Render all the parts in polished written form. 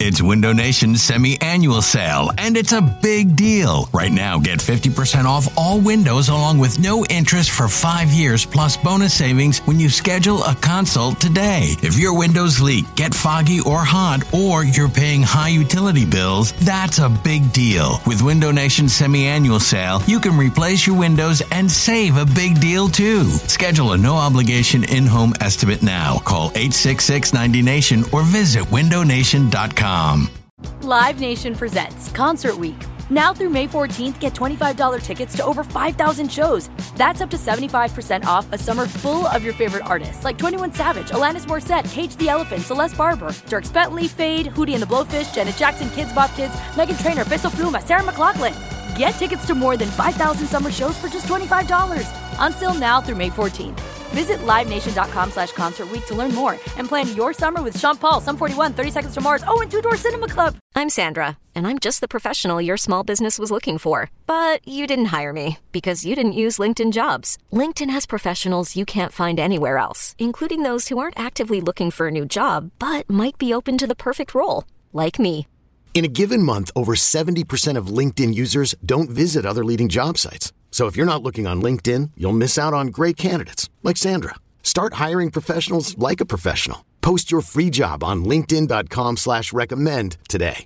It's Window Nation's semi-annual sale, and it's a big deal. Right now, get 50% off all windows along with no interest for 5 years plus bonus savings when you schedule a consult today. If your windows leak, get foggy or hot, or you're paying high utility bills, that's a big deal. With Window Nation's semi-annual sale, you can replace your windows and save a big deal too. Schedule a no-obligation in-home estimate now. Call 866-90-NATION or visit windownation.com. Live Nation presents Concert Week. Now through May 14th, get $25 tickets to over 5,000 shows. That's up to 75% off a summer full of your favorite artists like 21 Savage, Alanis Morissette, Cage the Elephant, Celeste Barber, Dierks Bentley, Fade, Hootie and the Blowfish, Janet Jackson, Kids Bop Kids, Meghan Trainor, Peso Pluma, Sarah McLachlan. Get tickets to more than 5,000 summer shows for just $25. Until now through May 14th. Visit LiveNation.com/Concert Week to learn more and plan your summer with Sean Paul, Sum 41, 30 Seconds to Mars, and Two Door Cinema Club. I'm Sandra, and I'm just the professional your small business was looking for. But you didn't hire me because you didn't use LinkedIn Jobs. LinkedIn has professionals you can't find anywhere else, including those who aren't actively looking for a new job, but might be open to the perfect role, like me. In a given month, over 70% of LinkedIn users don't visit other leading job sites. So if you're not looking on LinkedIn, you'll miss out on great candidates like Sandra. Start hiring professionals like a professional. Post your free job on linkedin.com/recommend today.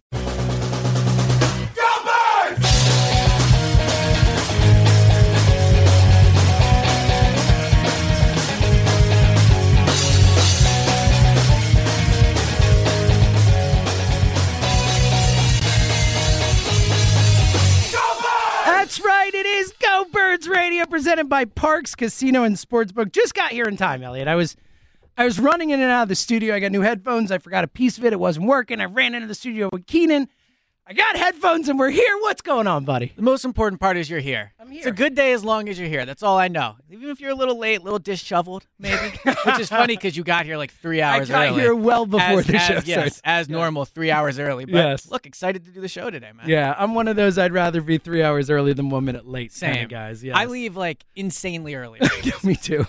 That's right, it is Go Birds Radio, presented by Parks Casino and Sportsbook. Just got here in time, Elliot. I was running in and out of the studio. I got new headphones. I forgot a piece of it. It wasn't working. I ran into the studio with Keenan. I got headphones, and we're here. What's going on, buddy? The most important part is you're here. I'm here. It's a good day as long as you're here. That's all I know. Even if you're a little late, a little disheveled, maybe. Which is funny because you got here like 3 hours early. I got here well before the show starts. As normal, 3 hours early. But look, excited to do the show today, man. Yeah, I'm one of those I'd rather be 3 hours early than 1 minute late. Same, kind of guys. Yes. I leave like insanely early. Me too.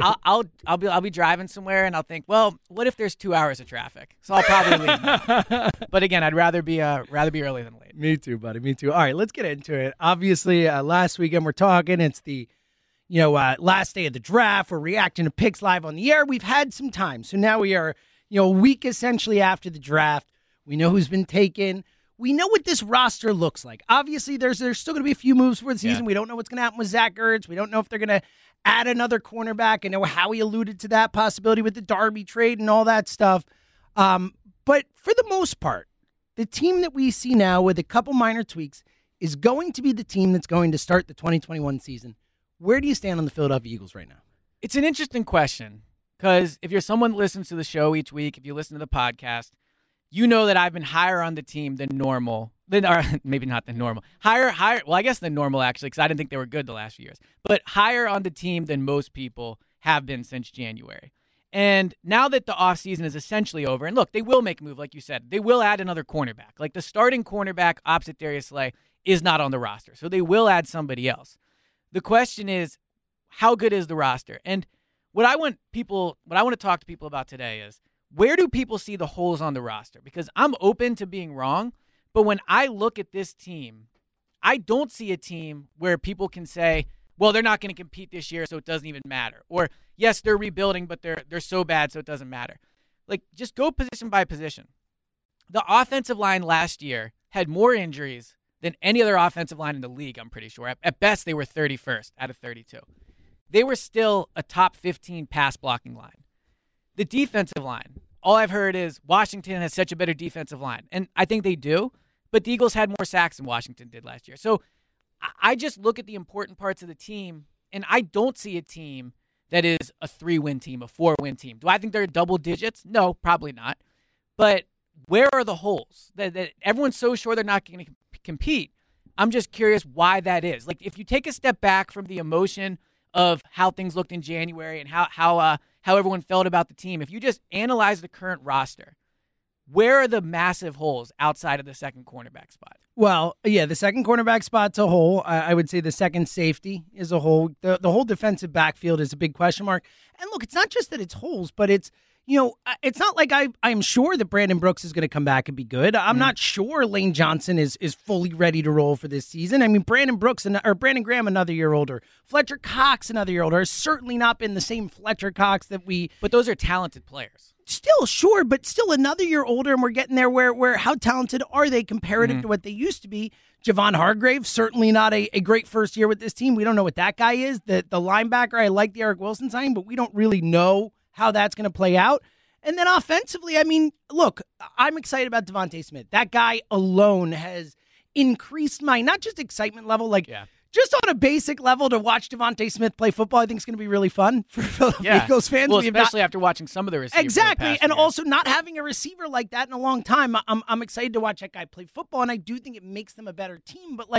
I'll be driving somewhere and I'll think, well, what if there's 2 hours of traffic? So I'll probably leave now. But again, I'd rather be early than late. Me too, buddy. Me too. All right, let's get into it. Obviously, last weekend we're talking. It's the last day of the draft. We're reacting to picks live on the air. We've had some time, so now we are a week essentially after the draft. We know who's been taken. We know what this roster looks like. Obviously, there's still going to be a few moves for the season. Yeah. We don't know what's going to happen with Zach Ertz. We don't know if they're going to add another cornerback. I know Howie alluded to that possibility with the Darby trade and all that stuff. But for the most part, the team that we see now with a couple minor tweaks is going to be the team that's going to start the 2021 season. Where do you stand on the Philadelphia Eagles right now? It's an interesting question because if you're someone that listens to the show each week, if you listen to the podcast, you know that I've been higher on the team than normal. Or maybe not than normal. Higher. Well, I guess than normal, actually, because I didn't think they were good the last few years. But higher on the team than most people have been since January. And now that the offseason is essentially over, and look, they will make a move, like you said. They will add another cornerback. Like the starting cornerback opposite Darius Slay is not on the roster. So they will add somebody else. The question is, how good is the roster? And what I want to talk to people about today is, where do people see the holes on the roster? Because I'm open to being wrong, but when I look at this team, I don't see a team where people can say, well, they're not going to compete this year, so it doesn't even matter. Or, yes, they're rebuilding, but they're so bad, so it doesn't matter. Like, just go position by position. The offensive line last year had more injuries than any other offensive line in the league, I'm pretty sure. At best, they were 31st out of 32. They were still a top 15 pass blocking line. The defensive line, all I've heard is Washington has such a better defensive line. And I think they do, but the Eagles had more sacks than Washington did last year. So I just look at the important parts of the team, and I don't see a team that is a 3-win team, a 4-win team. Do I think they're double digits? No, probably not. But where are the holes? That everyone's so sure they're not going to compete. I'm just curious why that is. Like, if you take a step back from the emotion of how things looked in January and how everyone felt about the team, if you just analyze the current roster, where are the massive holes outside of the second cornerback spot? Well, yeah, the second cornerback spot's a hole. I would say the second safety is a hole. The whole defensive backfield is a big question mark. And look, it's not just that it's holes, but it's, it's not like I'm sure that Brandon Brooks is going to come back and be good. I'm not sure Lane Johnson is fully ready to roll for this season. I mean, Brandon Graham, another year older. Fletcher Cox, another year older, has certainly not been the same Fletcher Cox that we... But those are talented players. Still, sure, but still another year older, and we're getting there where how talented are they comparative to what they used to be? Javon Hargrave, certainly not a great first year with this team. We don't know what that guy is. The linebacker, I like the Eric Wilson signing, but we don't really know how that's going to play out. And then offensively, I mean, look, I'm excited about Devontae Smith. That guy alone has increased my, not just excitement level, just on a basic level to watch Devontae Smith play football, I think it's going to be really fun for Philadelphia Eagles fans. Well, especially after watching some of the receivers. Exactly, and also not having a receiver like that in a long time. I'm excited to watch that guy play football, and I do think it makes them a better team. But,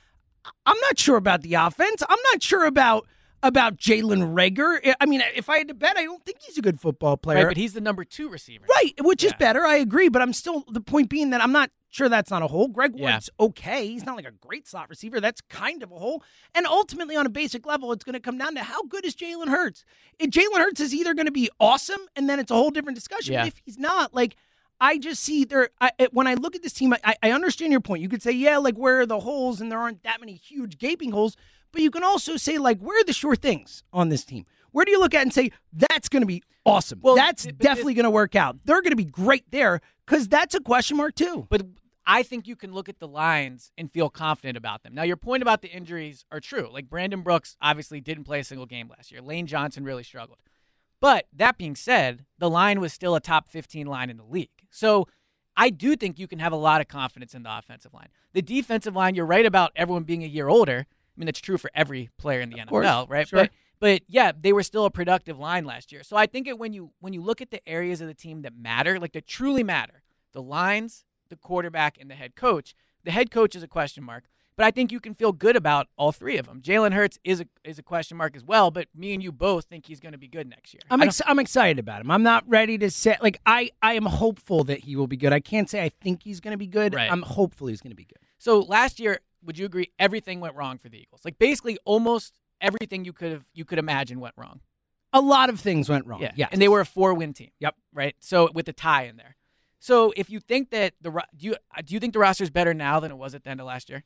I'm not sure about the offense. I'm not sure about Jalen Reagor. I mean, if I had to bet, I don't think he's a good football player. Right, but he's the number 2 receiver. Right, which is better. I agree, but I'm still, the point being that I'm not sure that's not a hole. Greg Ward's okay. He's not like a great slot receiver. That's kind of a hole. And ultimately, on a basic level, it's going to come down to how good is Jalen Hurts. If Jalen Hurts is either going to be awesome, and then it's a whole different discussion. Yeah. But if he's not, I just see when I look at this team, I understand your point. You could say, where are the holes? And there aren't that many huge gaping holes. But you can also say, where are the sure things on this team? Where do you look at and say, that's going to be awesome? Well, that's definitely going to work out. They're going to be great there, because that's a question mark too. But I think you can look at the lines and feel confident about them. Now, your point about the injuries are true. Brandon Brooks obviously didn't play a single game last year. Lane Johnson really struggled. But that being said, the line was still a top 15 line in the league. So I do think you can have a lot of confidence in the offensive line. The defensive line, you're right about everyone being a year older. I mean, that's true for every player in the NFL, right? Sure. But yeah, they were still a productive line last year. So I think when you look at the areas of the team that matter, that truly matter, the lines, the quarterback, and the head coach is a question mark. But I think you can feel good about all three of them. Jalen Hurts is a question mark as well, but me and you both think he's going to be good next year. I'm excited about him. I'm not ready to say, I am hopeful that he will be good. I can't say I think he's going to be good. Right. I'm hopeful he's going to be good. So last year, would you agree everything went wrong for the Eagles? Basically almost everything you could imagine went wrong. A lot of things went wrong. Yeah. Yes. And they were a 4-win team. Yep. Right? So with the tie in there. So if you think that do you think the roster is better now than it was at the end of last year?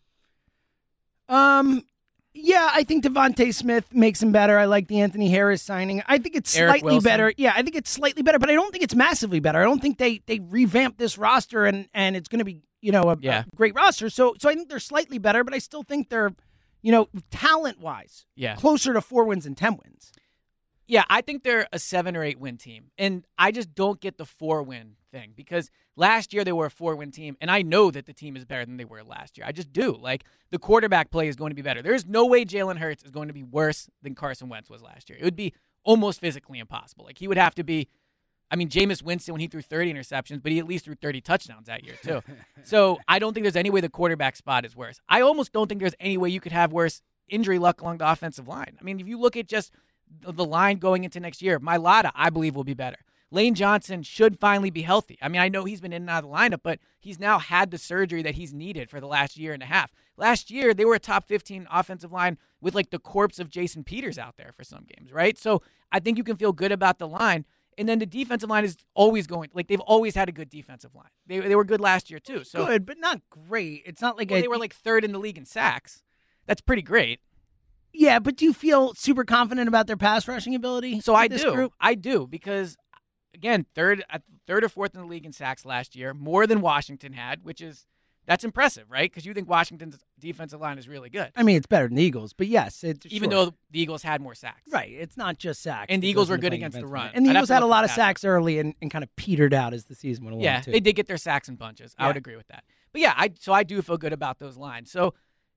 Yeah, I think Devontae Smith makes him better. I like the Anthony Harris signing. I think it's slightly better. Yeah, I think it's slightly better, but I don't think it's massively better. I don't think they revamped this roster and it's going to be, a great roster. So I think they're slightly better, but I still think they're, talent-wise, closer to 4 wins and 10 wins. Yeah, I think they're a 7 or 8 win team. And I just don't get the 4-win thing, because last year they were a 4-win team, and I know that the team is better than they were last year. I just do. The quarterback play is going to be better. There's no way Jalen Hurts is going to be worse than Carson Wentz was last year. It would be almost physically impossible. He would have to be, Jameis Winston when he threw 30 interceptions, but he at least threw 30 touchdowns that year too. So I don't think there's any way the quarterback spot is worse. I almost don't think there's any way you could have worse injury luck along the offensive line. If you look at just the line going into next year, Mailata, I believe, will be better. Lane Johnson should finally be healthy. I know he's been in and out of the lineup, but he's now had the surgery that he's needed for the last year and a half. Last year, they were a top 15 offensive line with the corpse of Jason Peters out there for some games, right? So I think you can feel good about the line. And then the defensive line is always going, they've always had a good defensive line. They were good last year too. So good, but not great. It's not they were 3rd in the league in sacks. That's pretty great. Yeah, but do you feel super confident about their pass rushing ability? So I do. Group? I do, because, again, third or 4th in the league in sacks last year, more than Washington had, that's impressive, right? Because you think Washington's defensive line is really good. It's better than the Eagles, but yes. Even though the Eagles had more sacks. Right, it's not just sacks. And the Eagles were good against the run. And the Eagles had a lot of sacks early and kind of petered out as the season went along, yeah, too. They did get their sacks in bunches. I would agree with that. But yeah, I do feel good about those lines. So,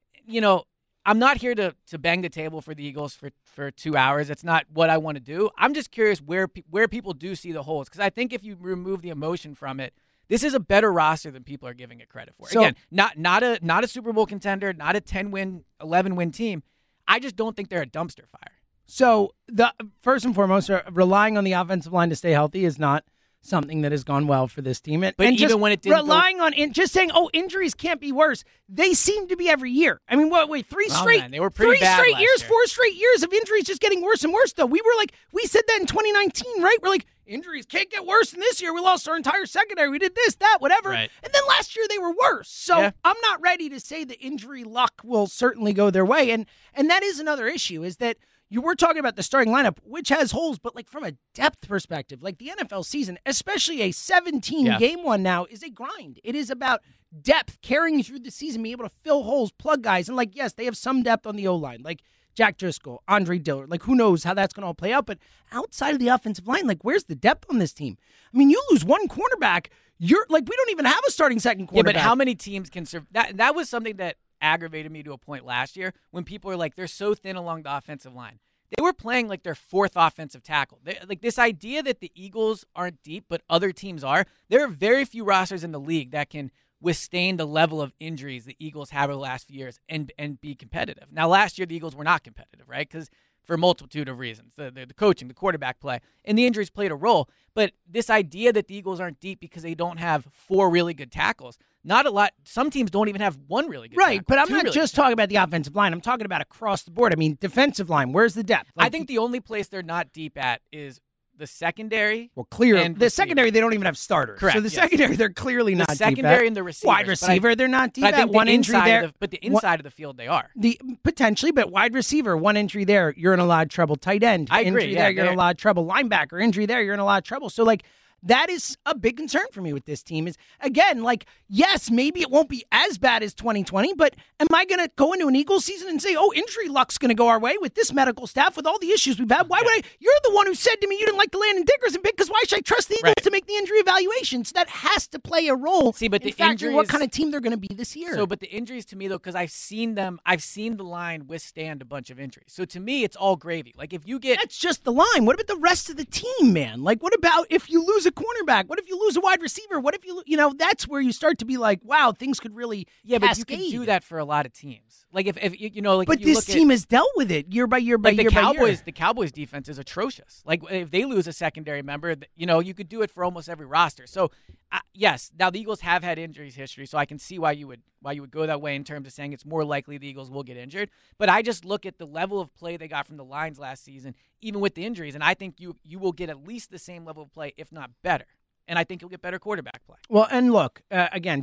I'm not here to bang the table for the Eagles for 2 hours. That's not what I want to do. I'm just curious where people do see the holes, because I think if you remove the emotion from it, this is a better roster than people are giving it credit for. So, again, not a Super Bowl contender, not a 10-win, 11-win team. I just don't think they're a dumpster fire. So, the first and foremost, relying on the offensive line to stay healthy is not something that has gone well for this team. But even just when it didn't relying on just saying, injuries can't be worse. They seem to be every year. I mean, three straight? Man, they were pretty bad straight last years, year. 4 straight years of injuries just getting worse and worse, though. We said that in 2019, right? We're like, injuries can't get worse than this year. We lost our entire secondary. We did this, that, whatever. Right. And then last year they were worse. So Yeah. I'm not ready to say the injury luck will certainly go their way. And that is another issue, is that you were talking about the starting lineup, which has holes, but like from a depth perspective, like the NFL season, especially a 17-game one now, is a grind. It is about depth, carrying you through the season, being able to fill holes, plug guys. And like, yes, they have some depth on the O-line, like Jack Driscoll, Andre Dillard. Like, who knows how that's going to all play out? But outside of the offensive line, like, where's the depth on this team? I mean, you lose one cornerback, you're like, we don't even have a starting second cornerback. Yeah, but how many teams can serve that was something that aggravated me to a point last year when people were like, they're so thin along the offensive line. They were playing like their fourth offensive tackle. Like this idea that the Eagles aren't deep, but other teams are. There are very few rosters in the league that can withstand the level of injuries the Eagles have over the last few years and be competitive. Now, last year, the Eagles were not competitive, right? Because for a multitude of reasons, the coaching, the quarterback play, and the injuries played a role. But this idea that the Eagles aren't deep because they don't have 4 really good tackles, not a lot. Some teams don't even have 1 really good right, tackle. but I'm 2 not really just good talking about the offensive line. I'm talking about across the board. I mean, defensive line, where's the depth? I think the only place they're not deep at is the secondary. Well, clear. and The receiver. secondary, they don't even have starters. Correct, So the yes. secondary, they're clearly The not deep secondary at. and the receivers. Wide receiver, they're not deep But I at. think One the injury inside there. but the inside of the field, they are. Potentially, but wide receiver, one injury there, you're in a lot of trouble. Tight end, I agree, injury yeah, there, you're in a they're- lot of trouble. Linebacker, injury there, you're in a lot of trouble. So, like, that is a big concern for me with this team is, again, like, yes, maybe it won't be as bad as 2020, but am I going to go into an Eagles season and say, injury luck's going to go our way with this medical staff, with all the issues we've had? Why would I? You're the one who said to me you didn't like the Landon Dickerson pick, because why should I trust the Eagles Right. to make the injury evaluations? That has to play a role See, but in the factoring what injuries- kind of team they're going to be this year. So, but the injuries to me, though, because I've seen the line withstand a bunch of injuries. So to me, it's all gravy. Like if you get That's just the line. What about the rest of the team, man? Like, what about if you lose a cornerback? What if you lose a wide receiver? What if that's where you start to be like, wow, things could really but you cascade. can do that for a lot of teams. Like if like But if you this look team at, has dealt with it year by year by like year the by Cowboys, year. the Cowboys defense is atrocious. Like if they lose a secondary member, you could do it for almost every roster. So yes, now the Eagles have had injuries history, so I can see why you would go that way in terms of saying it's more likely the Eagles will get injured. But I just look at the level of play they got from the Lions last season, even with the injuries, and I think you will get at least the same level of play, if not better. And I think you'll get better quarterback play. Well, and look, again,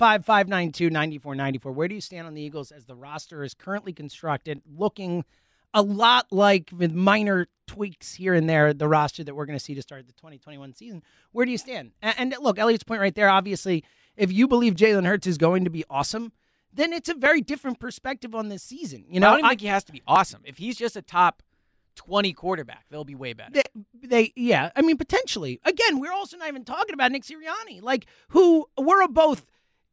215-592-9494. Where do you stand on the Eagles as the roster is currently constructed, looking a lot like, with minor tweaks here and there, the roster that we're going to see to start the 2021 season? Where do you stand? And look, Elliot's point right there, obviously, if you believe Jalen Hurts is going to be awesome, then it's a very different perspective on this season. I don't even think he has to be awesome. If he's just a top 20 quarterback, they'll be way better. Yeah, I mean, potentially. Again, we're also not even talking about Nick Sirianni, like, who we're both,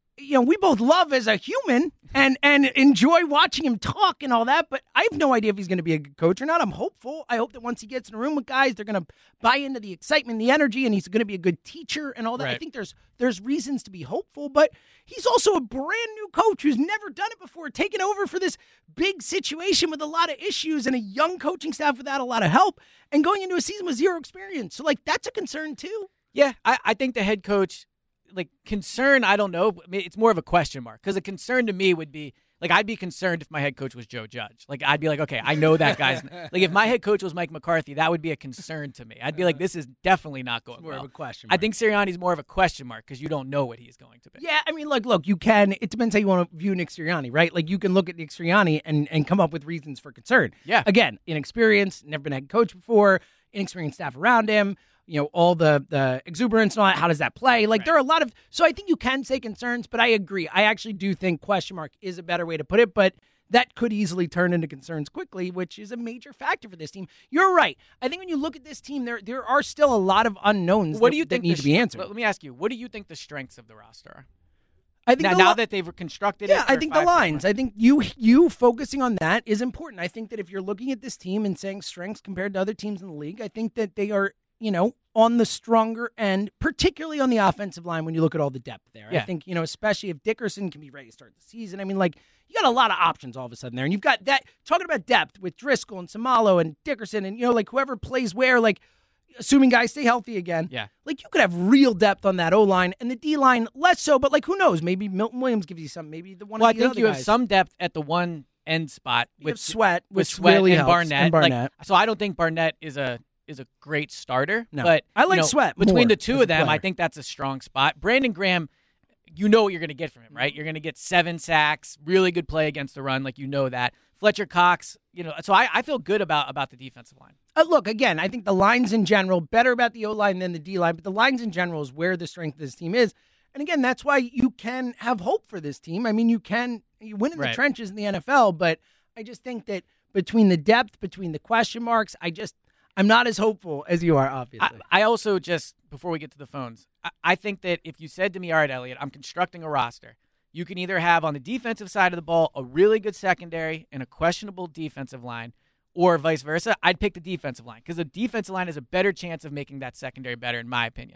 we both love as a human and enjoy watching him talk and all that, but I have no idea if he's going to be a good coach or not. I'm hopeful. I hope that once he gets in a room with guys, they're going to buy into the excitement, the energy, and he's going to be a good teacher and all that. Right. I think there's reasons to be hopeful, but he's also a brand new coach who's never done it before, taking over for this big situation with a lot of issues and a young coaching staff without a lot of help and going into a season with zero experience. So, like, that's a concern too. Yeah, I think the head coach, like, concern, I don't know. It's more of a question mark, because a concern to me would be, like, I'd be concerned if my head coach was Joe Judge. Like, I'd be like, okay, I know that guy's like, if my head coach was Mike McCarthy, that would be a concern to me. I'd be like, this is definitely not going More well. of a question I mark. think Sirianni's more of a question mark because you don't know what he's going to be. Yeah, I mean, look, you can. It depends how you want to view Nick Sirianni, right? Like, you can look at Nick Sirianni and come up with reasons for concern. Yeah. Again, inexperienced, never been a head coach before, inexperienced staff around him, all the exuberance and all that. How does that play? Like, there are a lot of. So I think you can say concerns, but I agree. I actually do think question mark is a better way to put it, but that could easily turn into concerns quickly, which is a major factor for this team. You're right. I think when you look at this team, there are still a lot of unknowns What do you think that need to be answered. Let me ask you, what do you think the strengths of the roster are? I think Now that they've reconstructed it. Yeah, I think the lines. I think you focusing on that is important. I think that if you're looking at this team and saying strengths compared to other teams in the league, I think that they are, on the stronger end, particularly on the offensive line when you look at all the depth there. Yeah. I think, especially if Dickerson can be ready to start the season. I mean, like, you got a lot of options all of a sudden there. And you've got that, talking about depth with Driscoll and Samalo and Dickerson and, like, whoever plays where, like, assuming guys stay healthy again. Yeah. Like, you could have real depth on that O-line, and the D-line less so, but, like, who knows? Maybe Milton Williams gives you some. Maybe the one Well, of I the think other you guys. have some depth at the one end spot with Sweat, with which Sweat really and helps. Barnett. And Barnett. So I don't think Barnett is a great starter. No. But I like you know, Sweat between more the two as a of them, player. I think that's a strong spot. Brandon Graham, you know what you're going to get from him, right? You're going to get 7 sacks, really good play against the run, like you know that. Fletcher Cox, so I feel good about the defensive line. Look, again, I think the lines in general, better about the O-line than the D-line, but the lines in general is where the strength of this team is. And again, that's why you can have hope for this team. I mean, you win in the trenches in the NFL, but I just think that between the depth, between the question marks, I'm not as hopeful as you are, obviously. I also just, before we get to the phones, I think that if you said to me, all right, Elliot, I'm constructing a roster, you can either have on the defensive side of the ball a really good secondary and a questionable defensive line, or vice versa. I'd pick the defensive line because the defensive line has a better chance of making that secondary better, in my opinion.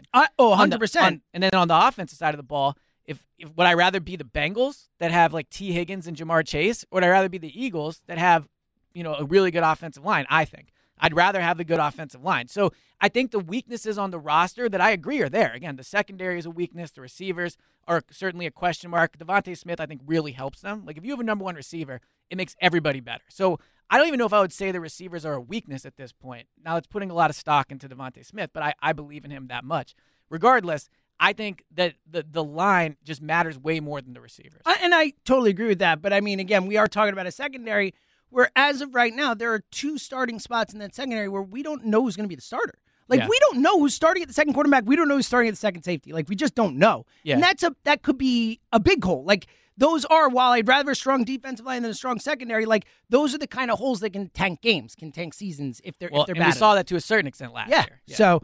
100%. And then on the offensive side of the ball, if would I rather be the Bengals that have like T. Higgins and Jamar Chase, or would I rather be the Eagles that have a really good offensive line? I think I'd rather have the good offensive line. So I think the weaknesses on the roster that I agree are there. Again, the secondary is a weakness. The receivers are certainly a question mark. Devontae Smith, I think, really helps them. Like, if you have a number one receiver, it makes everybody better. So I don't even know if I would say the receivers are a weakness at this point. Now, it's putting a lot of stock into Devontae Smith, but I believe in him that much. Regardless, I think that the line just matters way more than the receivers. And I totally agree with that. But, I mean, again, we are talking about a secondary where, as of right now, there are 2 starting spots in that secondary where we don't know who's going to be the starter. Like, we don't know who's starting at the second quarterback. We don't know who's starting at the second safety. Like, we just don't know. Yeah. And that could be a big hole. Like, those are, while I'd rather a strong defensive line than a strong secondary, like, those are the kind of holes that can tank games, can tank seasons if they're bad. And we saw that to a certain extent last year. Yeah. So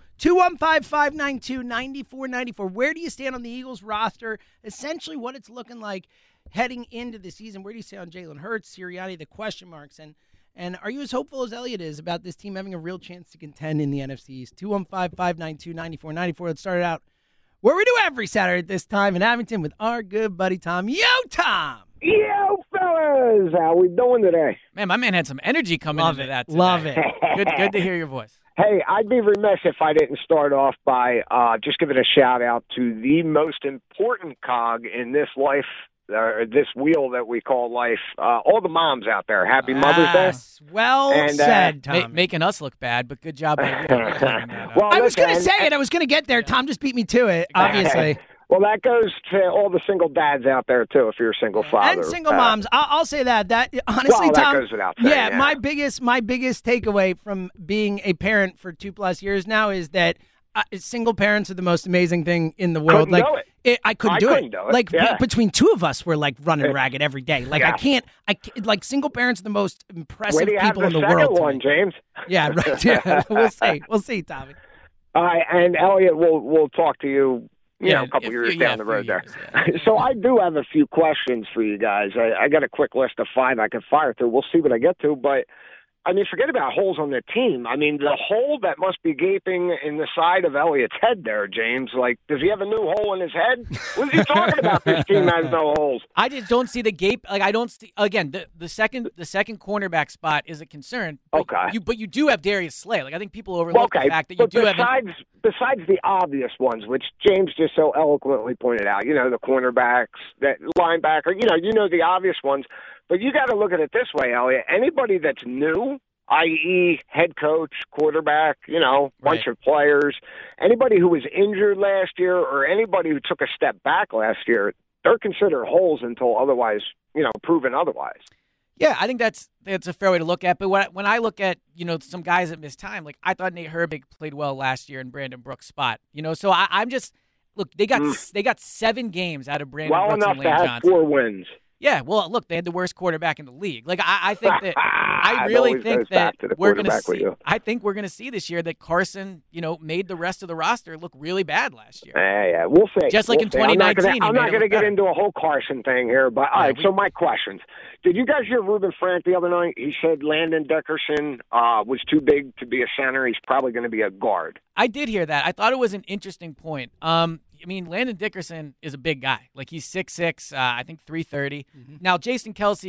215-592-9494. Where do you stand on the Eagles roster? Essentially what it's looking like heading into the season. Where do you stand on Jalen Hurts, Sirianni, the question marks? And are you as hopeful as Elliot is about this team having a real chance to contend in the NFC East? 215-592-9494. Let's start it out where we do every Saturday at this time in Abington with our good buddy Tom. Yo, Tom! Yo, fellas! How we doing today? Man, my man had some energy coming into that today. Love it. Good to hear your voice. Hey, I'd be remiss if I didn't start off by just giving a shout-out to the most important cog in this life, this wheel that we call life, all the moms out there. Happy Mother's Day. Well said, Tom. Making us look bad, but good job by you. Well, I was going to listen, say it. I was going to get there. Tom just beat me to it, obviously. Well, that goes to all the single dads out there, too, if you're a single father. And single moms. I'll say that. That honestly, well, that Tom, goes without saying, yeah. my biggest takeaway from being a parent for 2+ years now is that single parents are the most amazing thing in the world. Couldn't do it. I couldn't do it. Like, yeah. between 2 of us, we're like running ragged every day. Like, I can't, like, single parents are the most impressive Where do you people have in the second world. one, James? Yeah, right. Yeah. We'll see, Tommy. All right, and Elliot, we'll talk to you, Yeah, a couple years yeah, down the road there. years, yeah. So I do have a few questions for you guys. I got a quick list of 5 I can fire through. We'll see what I get to, but I mean, forget about holes on the team. I mean, the hole that must be gaping in the side of Elliot's head there, James. Like, does he have a new hole in his head? What is he talking about? This team has no holes. I just don't see the gape. Like, I don't see, again, the second cornerback spot is a concern. But Okay. But you do have Darius Slay. Like, I think people overlook the fact that you do have. Besides the obvious ones, which James just so eloquently pointed out, the cornerbacks, that linebacker, the obvious ones. But you got to look at it this way, Elliot. Anybody that's new, i.e. head coach, quarterback, bunch of players, anybody who was injured last year or anybody who took a step back last year, they're considered holes until otherwise, proven otherwise. Yeah, I think that's a fair way to look at. But when I look at, some guys that missed time, like I thought Nate Herbig played well last year in Brandon Brooks' spot. So I'm just look. They got 7 games out of Brandon Brooks and Lane enough to Johnson. have 4 wins. Yeah, well, look, they had the worst quarterback in the league. Like I think that I really think that we're going to see. I think we're going to see this year that Carson, made the rest of the roster look really bad last year. Yeah, we'll see. Just like in 2019, I'm not going to get into a whole Carson thing here, but all right. So my questions: did you guys hear Ruben Frank the other night? He said Landon Dickerson was too big to be a center. He's probably going to be a guard. I did hear that. I thought it was an interesting point. I mean, Landon Dickerson is a big guy. Like, he's 6'6", I think 330. Mm-hmm. Now, Jason Kelsey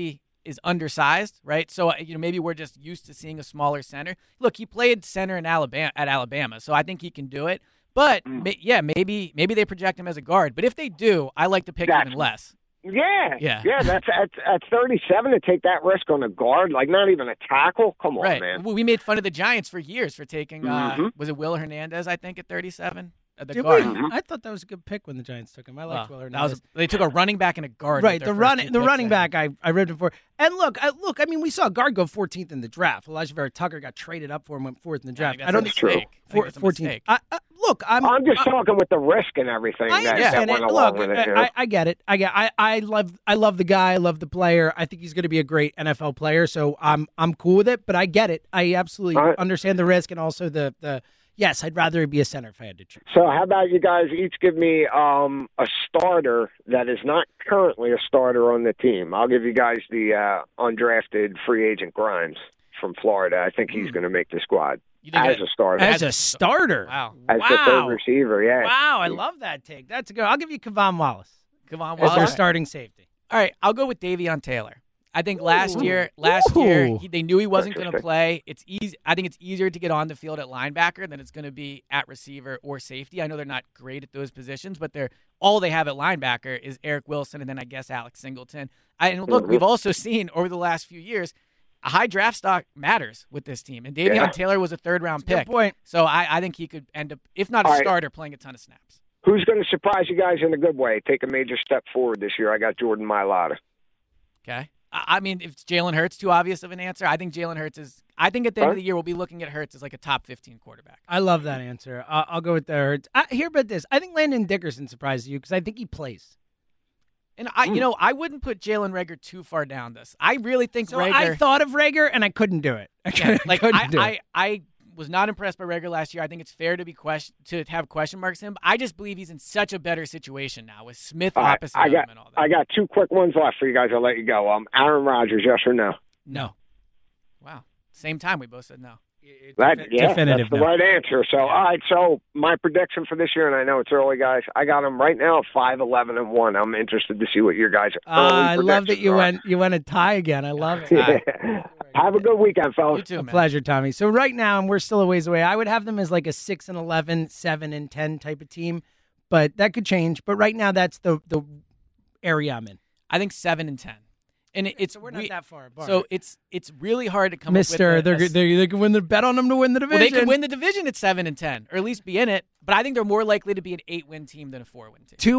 is undersized, right? So maybe we're just used to seeing a smaller center. Look, he played center in Alabama, so I think he can do it. But maybe they project him as a guard. But if they do, I like to pick even less. Yeah. That's at 37 to take that risk on a guard, like not even a tackle. Come on, man. We made fun of the Giants for years for taking was it Will Hernandez? I think at 37. I thought that was a good pick when the Giants took him. I liked Will Hernandez. They took a running back and a guard. Right, the running back I ripped him for. And look, I mean, we saw a guard go 14th in the draft. Elijah Vera Tucker got traded up for him, went 4th in the draft. I don't think true. 14th. Look, I'm just talking with the risk and everything that went along with it. I get it. I love the guy. I love the player. I think he's going to be a great NFL player. So I'm cool with it. But I get it. I absolutely understand the risk and also the. Yes, I'd rather be a center if I had to choose. So how about you guys each give me a starter that is not currently a starter on the team? I'll give you guys the undrafted free agent Grimes from Florida. I think he's going to make the squad as a starter. As a starter? Wow. As the third receiver, yeah. Wow, I love that take. That's a good. I'll give you Kevon Wallace. As their starting safety. All right, I'll go with Davion Taylor. I think last year they knew he wasn't going to play. It's easy. I think it's easier to get on the field at linebacker than it's going to be at receiver or safety. I know they're not great at those positions, but all they have at linebacker is Eric Wilson and then I guess Alex Singleton. And look, we've also seen over the last few years a high draft stock matters with this team. And Davion Taylor was a third-round pick. Good point. So I think he could end up, if not a starter, playing a ton of snaps. Who's going to surprise you guys in a good way? Take a major step forward this year. I got Jordan Mailata. Okay. I mean, if it's Jalen Hurts, too obvious of an answer. I think Jalen Hurts is – I think at the end of the year we'll be looking at Hurts as like a top 15 quarterback. I love that answer. I'll go with the Hurts. Hear about this. I think Landon Dickerson surprises you because I think he plays. And I wouldn't put Jalen Reagor too far down this. I really think Reagor – I thought of Reagor and I couldn't do it. I was not impressed by Reagor last year. I think it's fair to have question marks in him. I just believe he's in such a better situation now with Smith opposite him and all that. I got two quick ones left for you guys. I'll let you go. Aaron Rodgers, yes or no? No. Wow. Same time we both said no. Definitive. That's the right answer. So, all right. So, my prediction for this year, and I know it's early, guys. I got them right now 5-11-1. I'm interested to see what your guys' early I love that you went a tie again. I love it. Yeah. Have a good weekend, fellas. You too, man. A pleasure, Tommy. So right now, and we're still a ways away, I would have them as like a 6-11, 7-10 type of team, but that could change. But right now, that's the area I'm in. I think 7-10. And so we're not that far apart. So it's really hard to come up with. They can win the bet on them to win the division. Well, they could win the division at 7-10, or at least be in it. But I think they're more likely to be an 8-win team than a 4-win team.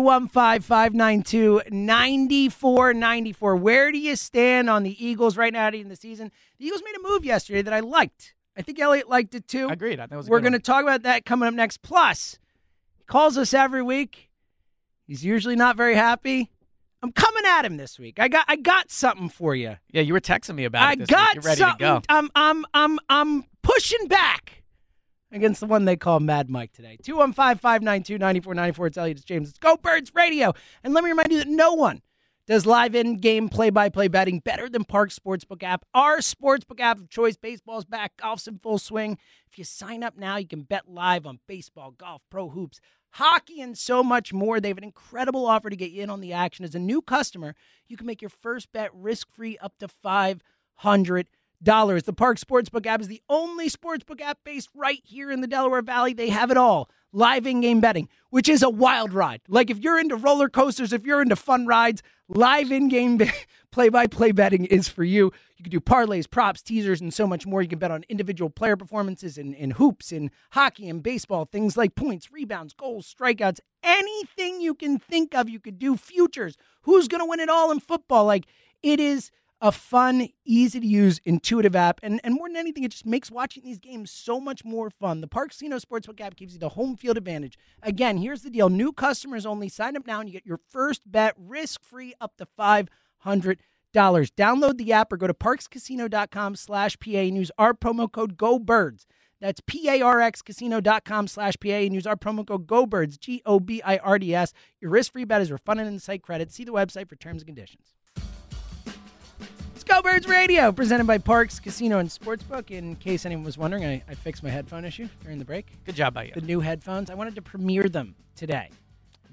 215-592-9494. Where do you stand on the Eagles right now in the season? The Eagles made a move yesterday that I liked. I think Elliot liked it too. Agreed. I think it was. We're going to talk about that coming up next. Plus, he calls us every week. He's usually not very happy. I'm coming at him this week. I got something for you. Yeah, you were texting me about it this week. You're ready something. To go. I'm pushing back against the one they call Mad Mike today. 215-592-9494. It's Elliot. It's James. It's Go Birds Radio. And let me remind you that no one does live in-game play-by-play betting better than Parx Sportsbook app. Our sportsbook app of choice. Baseball's back. Golf's in full swing. If you sign up now, you can bet live on baseball, golf, pro hoops, hockey, and so much more. They have an incredible offer to get you in on the action. As a new customer, you can make your first bet risk-free up to $500. The Parx Sportsbook app is the only sportsbook app based right here in the Delaware Valley. They have it all. Live in-game betting, which is a wild ride. Like if you're into roller coasters, if you're into fun rides, live in-game play-by-play betting is for you. You can do parlays, props, teasers, and so much more. You can bet on individual player performances in hoops, in hockey, and baseball. Things like points, rebounds, goals, strikeouts, anything you can think of you could do. Futures. Who's going to win it all in football? Like, it is a fun, easy-to-use, intuitive app. And more than anything, it just makes watching these games so much more fun. The Parx Casino Sportsbook app gives you the home field advantage. Again, here's the deal. New customers only. Sign up now and you get your first bet risk-free up to $500. Download the app or go to parxcasino.com/PA and use our promo code GOBIRDS. That's PARXcasino.com/PA and use our promo code GOBIRDS, GOBIRDS. Your risk-free bet is refunded in the site credit. See the website for terms and conditions. It's Go Birds Radio, presented by Parx Casino and Sportsbook. In case anyone was wondering, I fixed my headphone issue during the break. Good job by you. The new headphones. I wanted to premiere them today.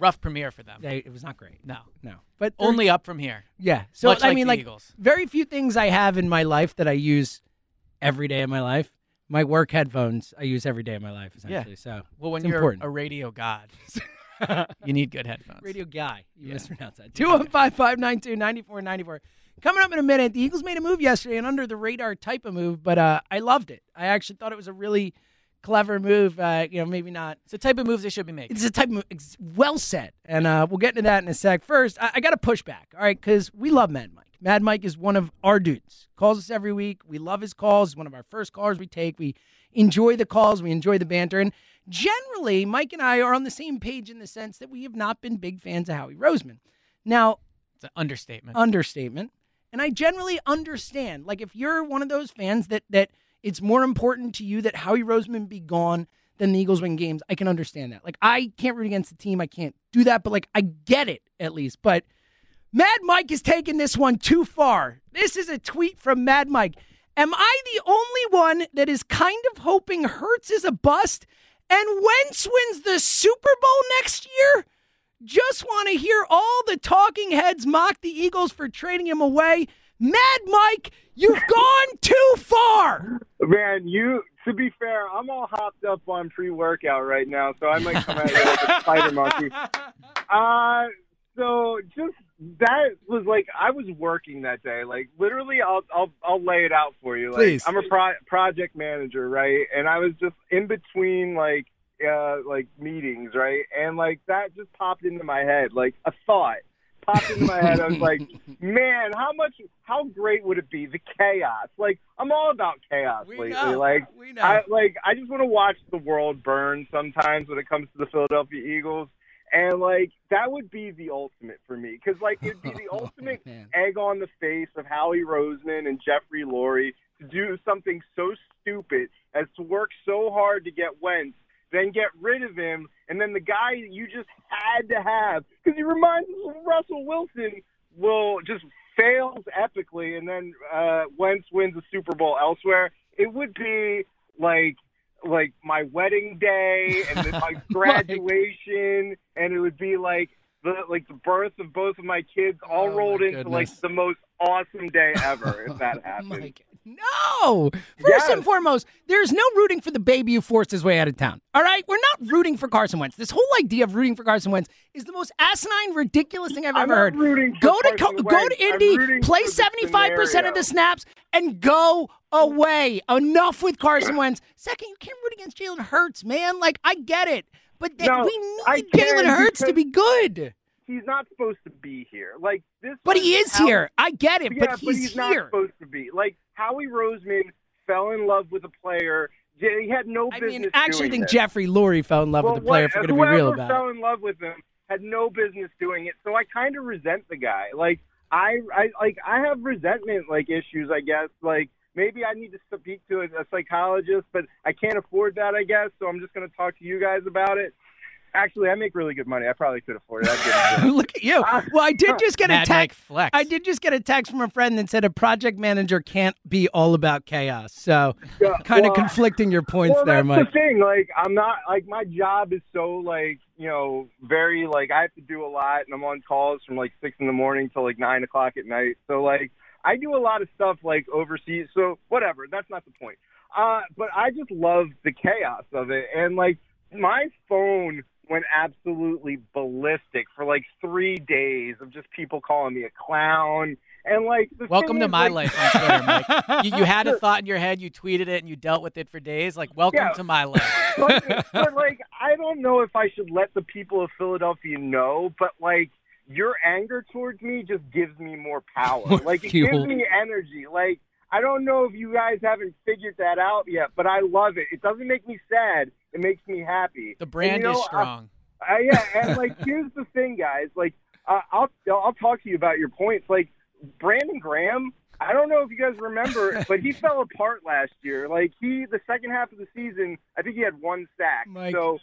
Rough premiere for them. It was not great. No. But Only up from here. Yeah. So Much like I mean, the like Eagles. very few things I have in my life that I use every day of my life. My work headphones I use every day of my life, essentially. Yeah. So Well, when it's you're important. a radio god, you need good headphones. Radio guy. You mispronounced that. 215-592-9494. Coming up in a minute, the Eagles made a move yesterday, an under-the-radar type of move, but I loved it. I actually thought it was a really clever move. Maybe not. It's the type of moves they should be making. It's a type of move. It's well said, and we'll get into that in a sec. First, I got to push back, all right, because we love Mad Mike. Mad Mike is one of our dudes. Calls us every week. We love his calls. He's one of our first callers we take. We enjoy the calls. We enjoy the banter, and generally, Mike and I are on the same page in the sense that we have not been big fans of Howie Roseman. Now, It's an understatement. And I generally understand. Like, if you're one of those fans that it's more important to you that Howie Roseman be gone than the Eagles win games, I can understand that. Like, I can't root against the team. I can't do that. But, like, I get it, at least. But Mad Mike is taking this one too far. This is a tweet from Mad Mike. Am I the only one that is kind of hoping Hurts is a bust and Wentz wins the Super Bowl next year? Just want to hear all the talking heads mock the Eagles for trading him away. Mad Mike, you've gone too far. Man, to be fair, I'm all hopped up on pre-workout right now, so I might come out here like a spider monkey. So just that was like, I was working that day. Like, literally, I'll lay it out for you. Like, Please. I'm a project manager, right? And I was just in between like meetings, right? And like that just popped into my head, like a thought popped into my head. I was like, man, how great would it be, the chaos? Like, I'm all about chaos lately. We know. I just want to watch the world burn sometimes when it comes to the Philadelphia Eagles. And, like, that would be the ultimate for me. Because, like, it would be the ultimate egg on the face of Howie Roseman and Jeffrey Lurie to do something so stupid as to work so hard to get Wentz, then get rid of him, and then the guy you just had to have. Because he reminds us of Russell Wilson will just fails epically, and then Wentz wins the Super Bowl elsewhere. It would be, like my wedding day and then my graduation, and it would be like the birth of both of my kids all rolled into like the most awesome day ever if that happened. No! First and foremost, there's no rooting for the baby who forced his way out of town. All right? We're not rooting for Carson Wentz. This whole idea of rooting for Carson Wentz is the most asinine, ridiculous thing I've ever heard. Go to Indy, play 75% of the snaps, and go away. Enough with Carson Wentz. Second, you can't root against Jalen Hurts, man. Like, I get it. But we need Jalen Hurts to be good. He's not supposed to be here. Like this, but he is here. I get it, but he's here. Not supposed to be. Like Howie Roseman fell in love with a player. He had no business. I mean, actually, think Jeffrey Lurie fell in love with the player. If we're going to be real about it, whoever fell in love with him had no business doing it. So I kind of resent the guy. Like I have resentment issues. I guess maybe I need to speak to a psychologist, but I can't afford that. I guess so. I'm just going to talk to you guys about it. Actually, I make really good money. I probably could afford it. Look at you. Well, I did just get a text. Flex. I did just get a text from a friend that said a project manager can't be all about chaos. So, kind of conflicting your points there, Mike. That's the thing. Like, I'm not my job is so very I have to do a lot, and I'm on calls from 6 a.m. till 9 o'clock at night. So I do a lot of stuff overseas. So whatever. That's not the point. But I just love the chaos of it, and my phone went absolutely ballistic for 3 days of just people calling me a clown. And welcome to my life on Twitter, Mike. You had a thought in your head, you tweeted it, and you dealt with it for days. Welcome to my life. But I don't know if I should let the people of Philadelphia know, but your anger towards me just gives me more power. It gives me energy. I don't know if you guys haven't figured that out yet, but I love it. It doesn't make me sad. It makes me happy. The brand is strong. Yeah, and here's the thing, guys. I'll talk to you about your points. Brandon Graham, I don't know if you guys remember, but he fell apart last year. The second half of the season, I think he had 1 sack. Mike, so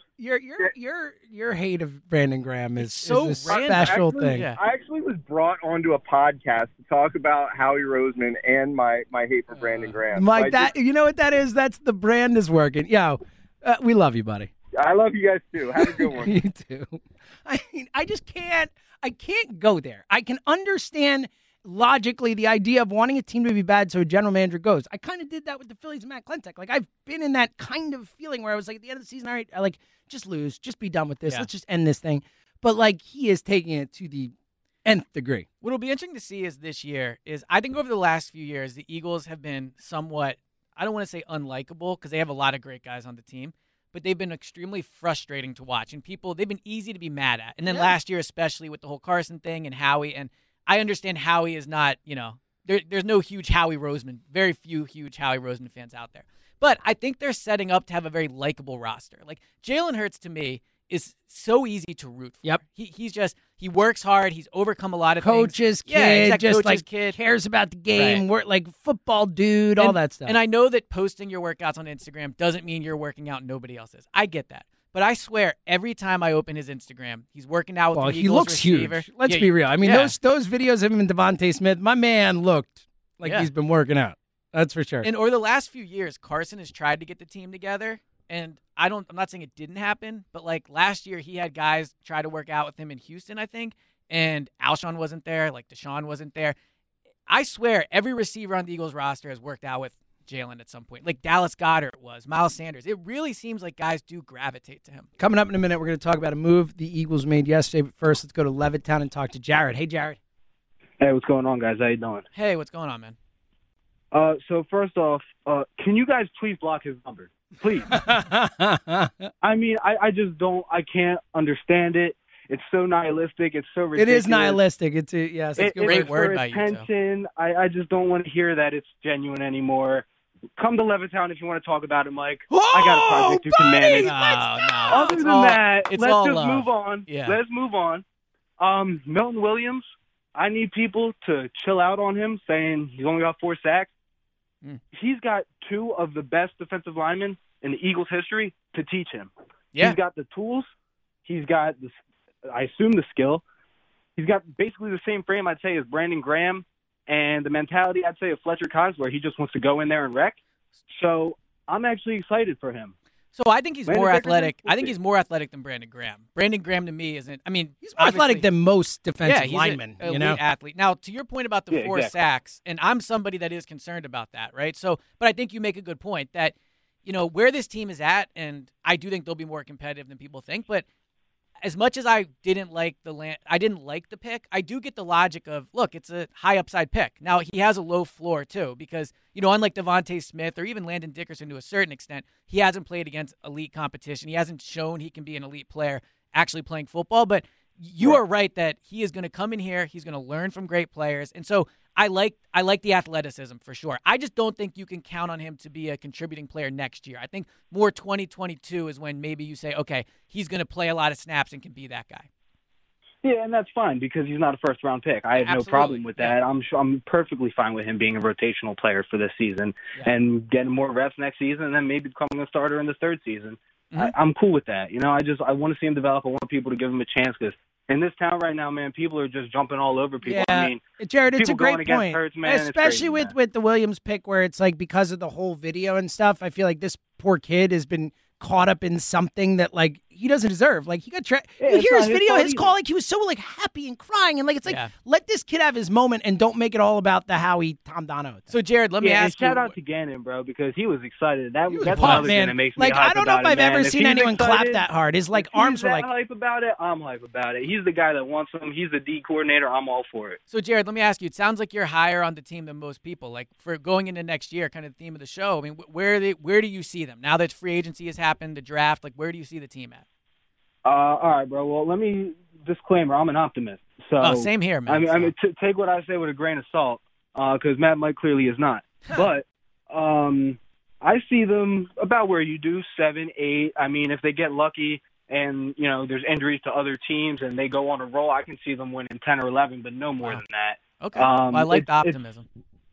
your hate of Brandon Graham is so a special thing. I actually was brought onto a podcast to talk about Howie Roseman and my hate for Brandon Graham. Mike, you know what that is? That's the brand is working. We love you, buddy. I love you guys too. Have a good one. You too. I mean, I can't go there. I can understand logically the idea of wanting a team to be bad so a general manager goes. I kind of did that with the Phillies and Matt Klentak. Like, I've been in that kind of feeling where I was like, at the end of the season, all right, I like, just lose, just be done with this. Yeah. Let's just end this thing. But like, he is taking it to the nth degree. What'll be interesting to see is this year is I think over the last few years, the Eagles have been somewhat, I don't want to say unlikable because they have a lot of great guys on the team, but they've been extremely frustrating to watch. And they've been easy to be mad at. And then last year, especially with the whole Carson thing and Howie, and I understand Howie is not, there's no huge Howie Roseman, very few huge Howie Roseman fans out there. But I think they're setting up to have a very likable roster. Like, Jalen Hurts, to me, is so easy to root for. Yep. He works hard. He's overcome a lot of Coach's things. kid, Yeah, exactly. just Coach's like kid. cares about the game, Right. like football dude, all that stuff. And I know that posting your workouts on Instagram doesn't mean you're working out and nobody else is. I get that. But I swear, every time I open his Instagram, he's working out with the he Eagles looks receiver. huge. Let's be real. I mean, yeah. those videos of him and Devontae Smith, my man looked like Yeah. he's been working out. That's for sure. And over the last few years, Carson has tried to get the team together. And I'm not saying it didn't happen, but like last year, he had guys try to work out with him in Houston, I think. And Alshon wasn't there, like Deshaun wasn't there. I swear, every receiver on the Eagles roster has worked out with Jalen at some point. Like Dallas Goedert was, Miles Sanders. It really seems like guys do gravitate to him. Coming up in a minute, we're going to talk about a move the Eagles made yesterday. But first, let's go to Levittown and talk to Jared. Hey, Jared. Hey, what's going on, guys? How you doing? Hey, what's going on, man? So first off, can you guys please block his number? Please. I mean, I just don't. I can't understand it. It's so nihilistic. It's so ridiculous. It is nihilistic. It's a great word for by you, too. attention. I just don't want to hear that it's genuine anymore. Come to Levittown if you want to talk about it, Mike. I got a project you can manage. No. Other It's than all- that, it's let's all just love. move on. Yeah. Let's move on. Milton Williams, I need people to chill out on him, saying he's only got 4 sacks. He's got 2 of the best defensive linemen in the Eagles' history to teach him. Yeah. He's got the tools. He's got, I assume, the skill. He's got basically the same frame, I'd say, as Brandon Graham, and the mentality, I'd say, of Fletcher Cox, where he just wants to go in there and wreck. So I'm actually excited for him. So I think he's Landon more Dickerson? athletic. We'll I think see. he's more athletic than Brandon Graham. Brandon Graham to me isn't. I mean, He's more athletic than most defensive he's linemen. an elite You know, athlete. Now, to your point about the Yeah, 4 exactly. sacks, and I'm somebody that is concerned about that, right? So, but I think you make a good point that, where this team is at, and I do think they'll be more competitive than people think. But as much as I didn't like the pick, I do get the logic of, look, it's a high upside pick. Now, he has a low floor too, because, unlike Devontae Smith or even Landon Dickerson to a certain extent, he hasn't played against elite competition. He hasn't shown he can be an elite player actually playing football. But you are right that he is going to come in here. He's going to learn from great players. And so I like the athleticism for sure. I just don't think you can count on him to be a contributing player next year. I think more 2022 is when maybe you say, okay, he's going to play a lot of snaps and can be that guy. Yeah, and that's fine because he's not a first-round pick. I have no Absolutely. problem with that. I'm perfectly fine with him being a rotational player for this season and getting more reps next season and then maybe becoming a starter in the 3rd season. I'm cool with that. I want to see him develop. I want people to give him a chance because in this town right now, man, people are just jumping all over people. Yeah, I mean, Jared, it's a people going great against point, Hurts, man, it's especially crazy, with the Williams pick, where it's like because of the whole video and stuff. I feel like this poor kid has been caught up in something that like he doesn't deserve. Like he got you it's hear his not his video, fault his either. call, like he was so like happy and crying, and like it's like Yeah. let this kid have his moment and don't make it all about the Howie Tom Dono thing. So, Jared, let me and ask you. shout out to Gannon, bro, because he was excited. That's was another pumped, thing man. that makes me Like hype I don't know about if it, I've man. ever If seen he's anyone clap excited, that hard. His like if arms he's were that like. hype about it. I'm hype about it. He's the guy that wants him. He's the D coordinator. I'm all for it. So, Jared, let me ask you. It sounds like you're higher on the team than most people. Like for going into next year, kind of the theme of the show. I mean, where do you see them now that free agency has happened, the draft? Like, where do you see the team at? All right, bro. Well, let me disclaimer. I'm an optimist. So Same here, man. I mean, take what I say with a grain of salt, because Matt Mike clearly is not. But I see them about where you do, 7, 8. I mean, if they get lucky and there's injuries to other teams and they go on a roll, I can see them winning 10 or 11, but no more than that. Okay, well, I like the optimism.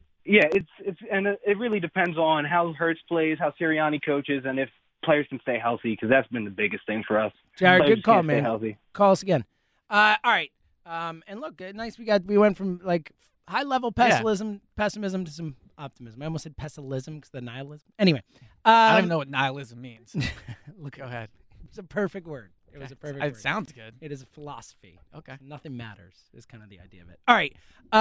It really depends on how Hurts plays, how Sirianni coaches, and if players can stay healthy, because that's been the biggest thing for us. Jared, Players good call, can't stay man. healthy. Call us again. All right. And look, nice. We went from like high level pessimism to some optimism. I almost said pessimism because the nihilism. Anyway, I don't even know what nihilism means. Look, Go ahead. It's a perfect word. It was a perfect word. It sounds good. It is a philosophy. Okay. Nothing matters is kind of the idea of it. All right.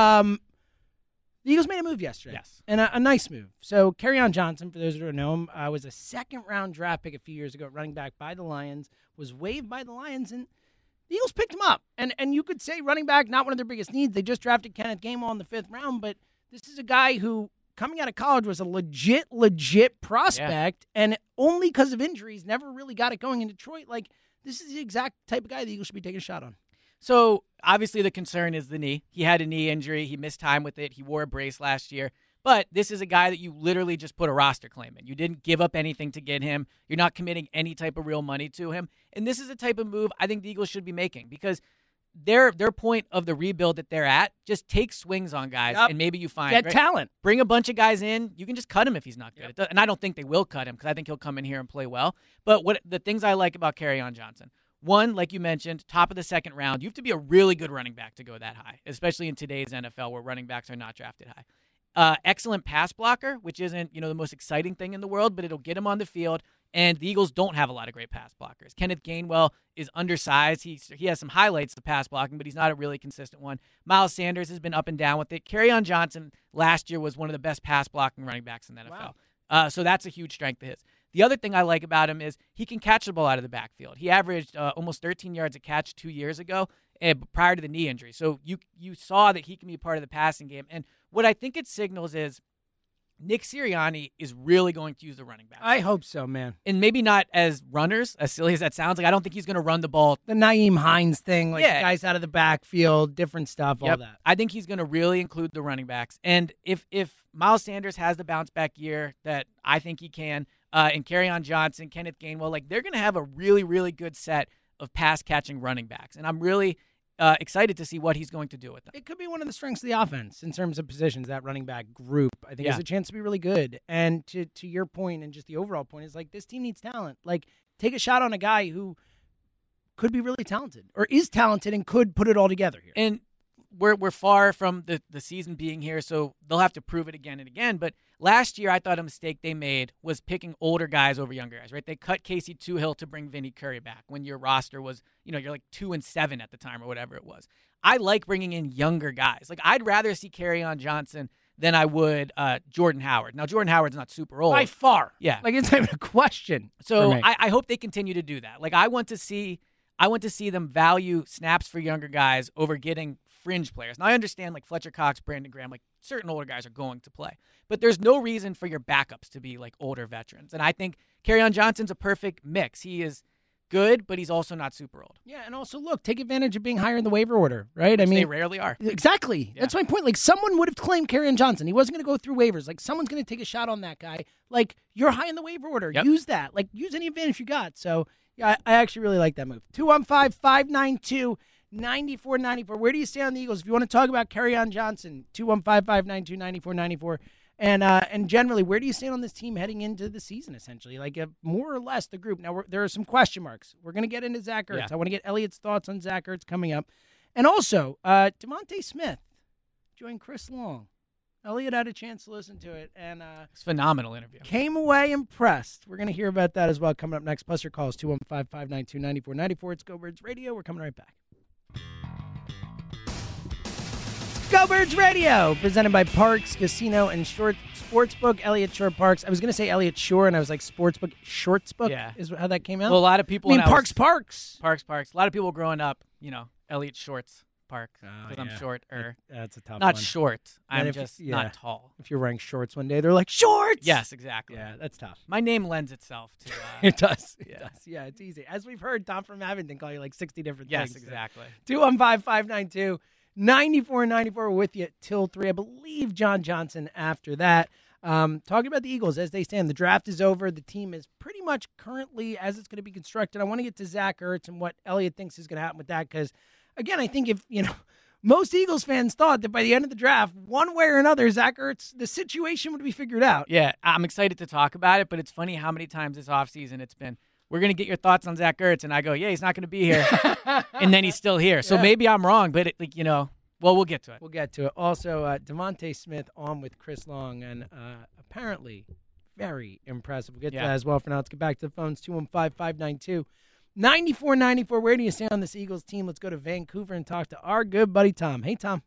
The Eagles made a move yesterday. Yes. And a nice move. So, Kerryon Johnson, for those who don't know him, was a second-round draft pick a few years ago, running back by the Lions, was waived by the Lions, and the Eagles picked him up. And you could say running back, not one of their biggest needs. They just drafted Kenneth Gainwell in the 5th round, but this is a guy who, coming out of college, was a legit prospect, and only because of injuries, never really got it going in Detroit. Like, this is the exact type of guy the Eagles should be taking a shot on. So, obviously, the concern is the knee. He had a knee injury. He missed time with it. He wore a brace last year. But this is a guy that you literally just put a roster claim in. You didn't give up anything to get him. You're not committing any type of real money to him. And this is the type of move I think the Eagles should be making because their point of the rebuild that they're at, just take swings on guys and maybe you find get talent. Bring a bunch of guys in. You can just cut him if he's not good. And I don't think they will cut him because I think he'll come in here and play well. But what the things I like about Kerryon Johnson, one, like you mentioned, top of the 2nd round. You have to be a really good running back to go that high, especially in today's NFL where running backs are not drafted high. Excellent pass blocker, which isn't the most exciting thing in the world, but it'll get him on the field. And the Eagles don't have a lot of great pass blockers. Kenneth Gainwell is undersized. He has some highlights of pass blocking, but he's not a really consistent one. Miles Sanders has been up and down with it. Kerryon Johnson last year was one of the best pass blocking running backs in the NFL. Wow. So that's a huge strength of his. The other thing I like about him is he can catch the ball out of the backfield. He averaged almost 13 yards a catch 2 years ago prior to the knee injury. So you saw that he can be part of the passing game. And what I think it signals is Nick Sirianni is really going to use the running back. I hope so, man. And maybe not as runners, as silly as that sounds. Like I don't think he's going to run the ball. The Nyheim Hines thing, guys out of the backfield, different stuff, all that. I think he's going to really include the running backs. And if Miles Sanders has the bounce back year that I think he can, and Kerryon Johnson, Kenneth Gainwell, they're going to have a really, really good set of pass-catching running backs. And I'm really excited to see what he's going to do with them. It could be one of the strengths of the offense in terms of positions, that running back group. I think has a chance to be really good. And to your point and just the overall point is this team needs talent. Take a shot on a guy who could be really talented or is talented and could put it all together here. And we're far from the season being here, so they'll have to prove it again and again. But last year, I thought a mistake they made was picking older guys over younger guys, right? They cut Casey Tuhill to bring Vinny Curry back when your roster was, you're 2-7 at the time or whatever it was. I like bringing in younger guys. I'd rather see Kerryon Johnson than I would Jordan Howard. Now, Jordan Howard's not super old. By far. Yeah. It's not even a question. So I hope they continue to do that. I want to see them value snaps for younger guys over getting fringe players. Now, I understand Fletcher Cox, Brandon Graham, certain older guys are going to play. But there's no reason for your backups to be older veterans. And I think Kerryon Johnson's a perfect mix. He is good, but he's also not super old. Yeah, and also, look, take advantage of being higher in the waiver order, right? They rarely are. Exactly. Yeah. That's my point. Someone would have claimed Kerryon Johnson. He wasn't going to go through waivers. Someone's going to take a shot on that guy. You're high in the waiver order. Yep. Use that. Use any advantage you got. So, yeah, I actually really like that move. 215-592-9494. Where do you stand on the Eagles? If you want to talk about Kerryon Johnson, 215-592-9494. And generally, where do you stand on this team heading into the season, essentially? More or less the group. Now, there are some question marks. We're going to get into Zach Ertz. Yeah. I want to get Elliot's thoughts on Zach Ertz coming up. And also, DeVonta Smith joined Chris Long. Elliot had a chance to listen to it. And it's a phenomenal interview. Came away impressed. We're going to hear about that as well coming up next. Plus your calls, 215-592-9494. It's Go Birds Radio. We're coming right back. Go Birds Radio, presented by Parks Casino and Short Sportsbook. Elliott Shore Parks. I was going to say Elliott Shore, and I was like Sportsbook, Shortsbook is how that came out. Well, a lot of people... Parks. Parks. A lot of people growing up, Elliott Shorts Park, because I'm short. That's a tough not one. Not short. I'm just not tall. If you're wearing shorts one day, they're like, shorts! Yes, exactly. Yeah, that's tough. My name lends itself to... It does. It does. Yeah, it's easy. As we've heard, Tom from Abington call you 60 different things. Yes, exactly. 215-592-9494 with you till 3. I believe John Johnson after that. Talking about the Eagles as they stand. The draft is over. The team is pretty much currently as it's going to be constructed. I want to get to Zach Ertz and what Elliot thinks is going to happen with that because, again, I think if, most Eagles fans thought that by the end of the draft, one way or another, Zach Ertz, the situation would be figured out. Yeah, I'm excited to talk about it, but it's funny how many times this offseason it's been, we're going to get your thoughts on Zach Ertz, and I go, yeah, he's not going to be here, and then he's still here. So maybe I'm wrong, but, we'll get to it. We'll get to it. Also, DeVonta Smith on with Chris Long, and apparently very impressive. We'll get to that as well. For now, let's get back to the phones, 215-592-9494. 94-94, where do you stand on this Eagles team? Let's go to Vancouver and talk to our good buddy Tom. Hey, Tom.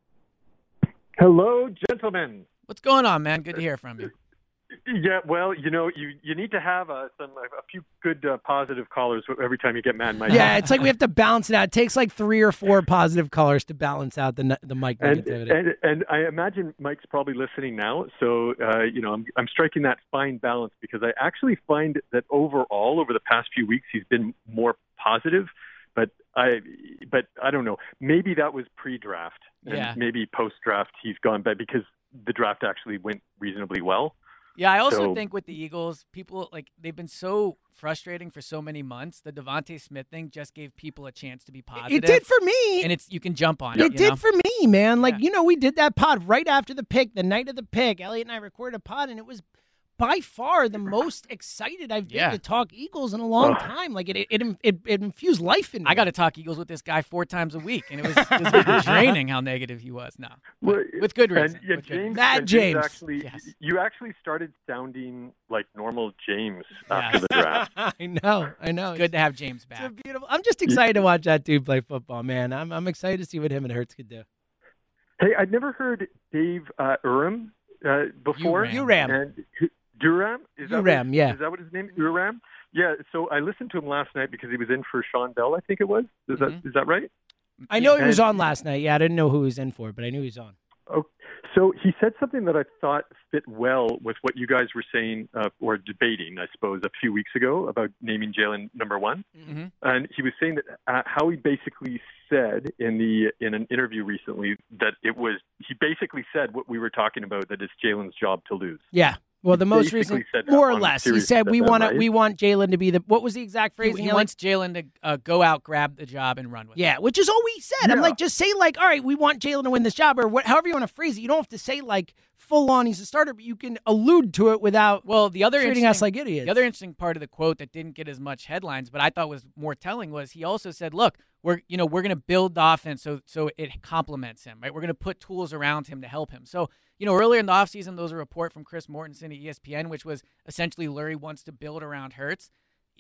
Hello, gentlemen. What's going on, man? Good to hear from you. Yeah, well, you need to have a few good positive callers every time you get mad. Yeah, it's like we have to balance it out. It takes like 3 or 4 positive callers to balance out the Mike negativity. And I imagine Mike's probably listening now. So, I'm striking that fine balance because I actually find that overall, over the past few weeks, he's been more positive. But I don't know. Maybe that was pre-draft. And maybe post-draft he's gone bad because the draft actually went reasonably well. Yeah, I also think with the Eagles, people, they've been so frustrating for so many months. The Devontae Smith thing just gave people a chance to be positive. It did for me. And you can jump on it. It did for me, man. We did that pod right after the pick, the night of the pick. Elliot and I recorded a pod, and it was by far the most excited I've been to talk Eagles in a long time. It infused life in me. I got to talk Eagles with this guy 4 times a week, and it was draining how negative he was now. With good reason. James. You actually started sounding like normal James after the draft. I know. It's good to have James back. It's beautiful. I'm just excited to watch that dude play football, man. I'm excited to see what him and Hurts could do. Hey, I'd never heard Dave Uram before. Uram. Durham? Is that what his name is? Uram? Yeah, so I listened to him last night because he was in for Sean Bell, I think it was. Is that right? I know he was on last night. Yeah, I didn't know who he was in for, but I knew he was on. Oh, so he said something that I thought fit well with what you guys were saying or debating, I suppose, a few weeks ago about naming Jalen number 1. Mm-hmm. And he was saying that how he basically said in an interview recently that he basically said what we were talking about, that it's Jalen's job to lose. Yeah. Well, the most recent, more or less, he said we want Jalen to be what was the exact phrase? He wants Jalen to go out, grab the job, and run with it. Yeah, which is all we said. Yeah. I'm like, just say all right, we want Jalen to win this job, or however you want to phrase it. You don't have to say full on he's a starter, but you can allude to it without treating us like idiots. The other interesting part of the quote that didn't get as much headlines, but I thought was more telling, was he also said, look, we're going to build the offense so it complements him, right? We're going to put tools around him to help him. So, earlier in the offseason, there was a report from Chris Mortensen at ESPN, which was essentially Lurie wants to build around Hurts.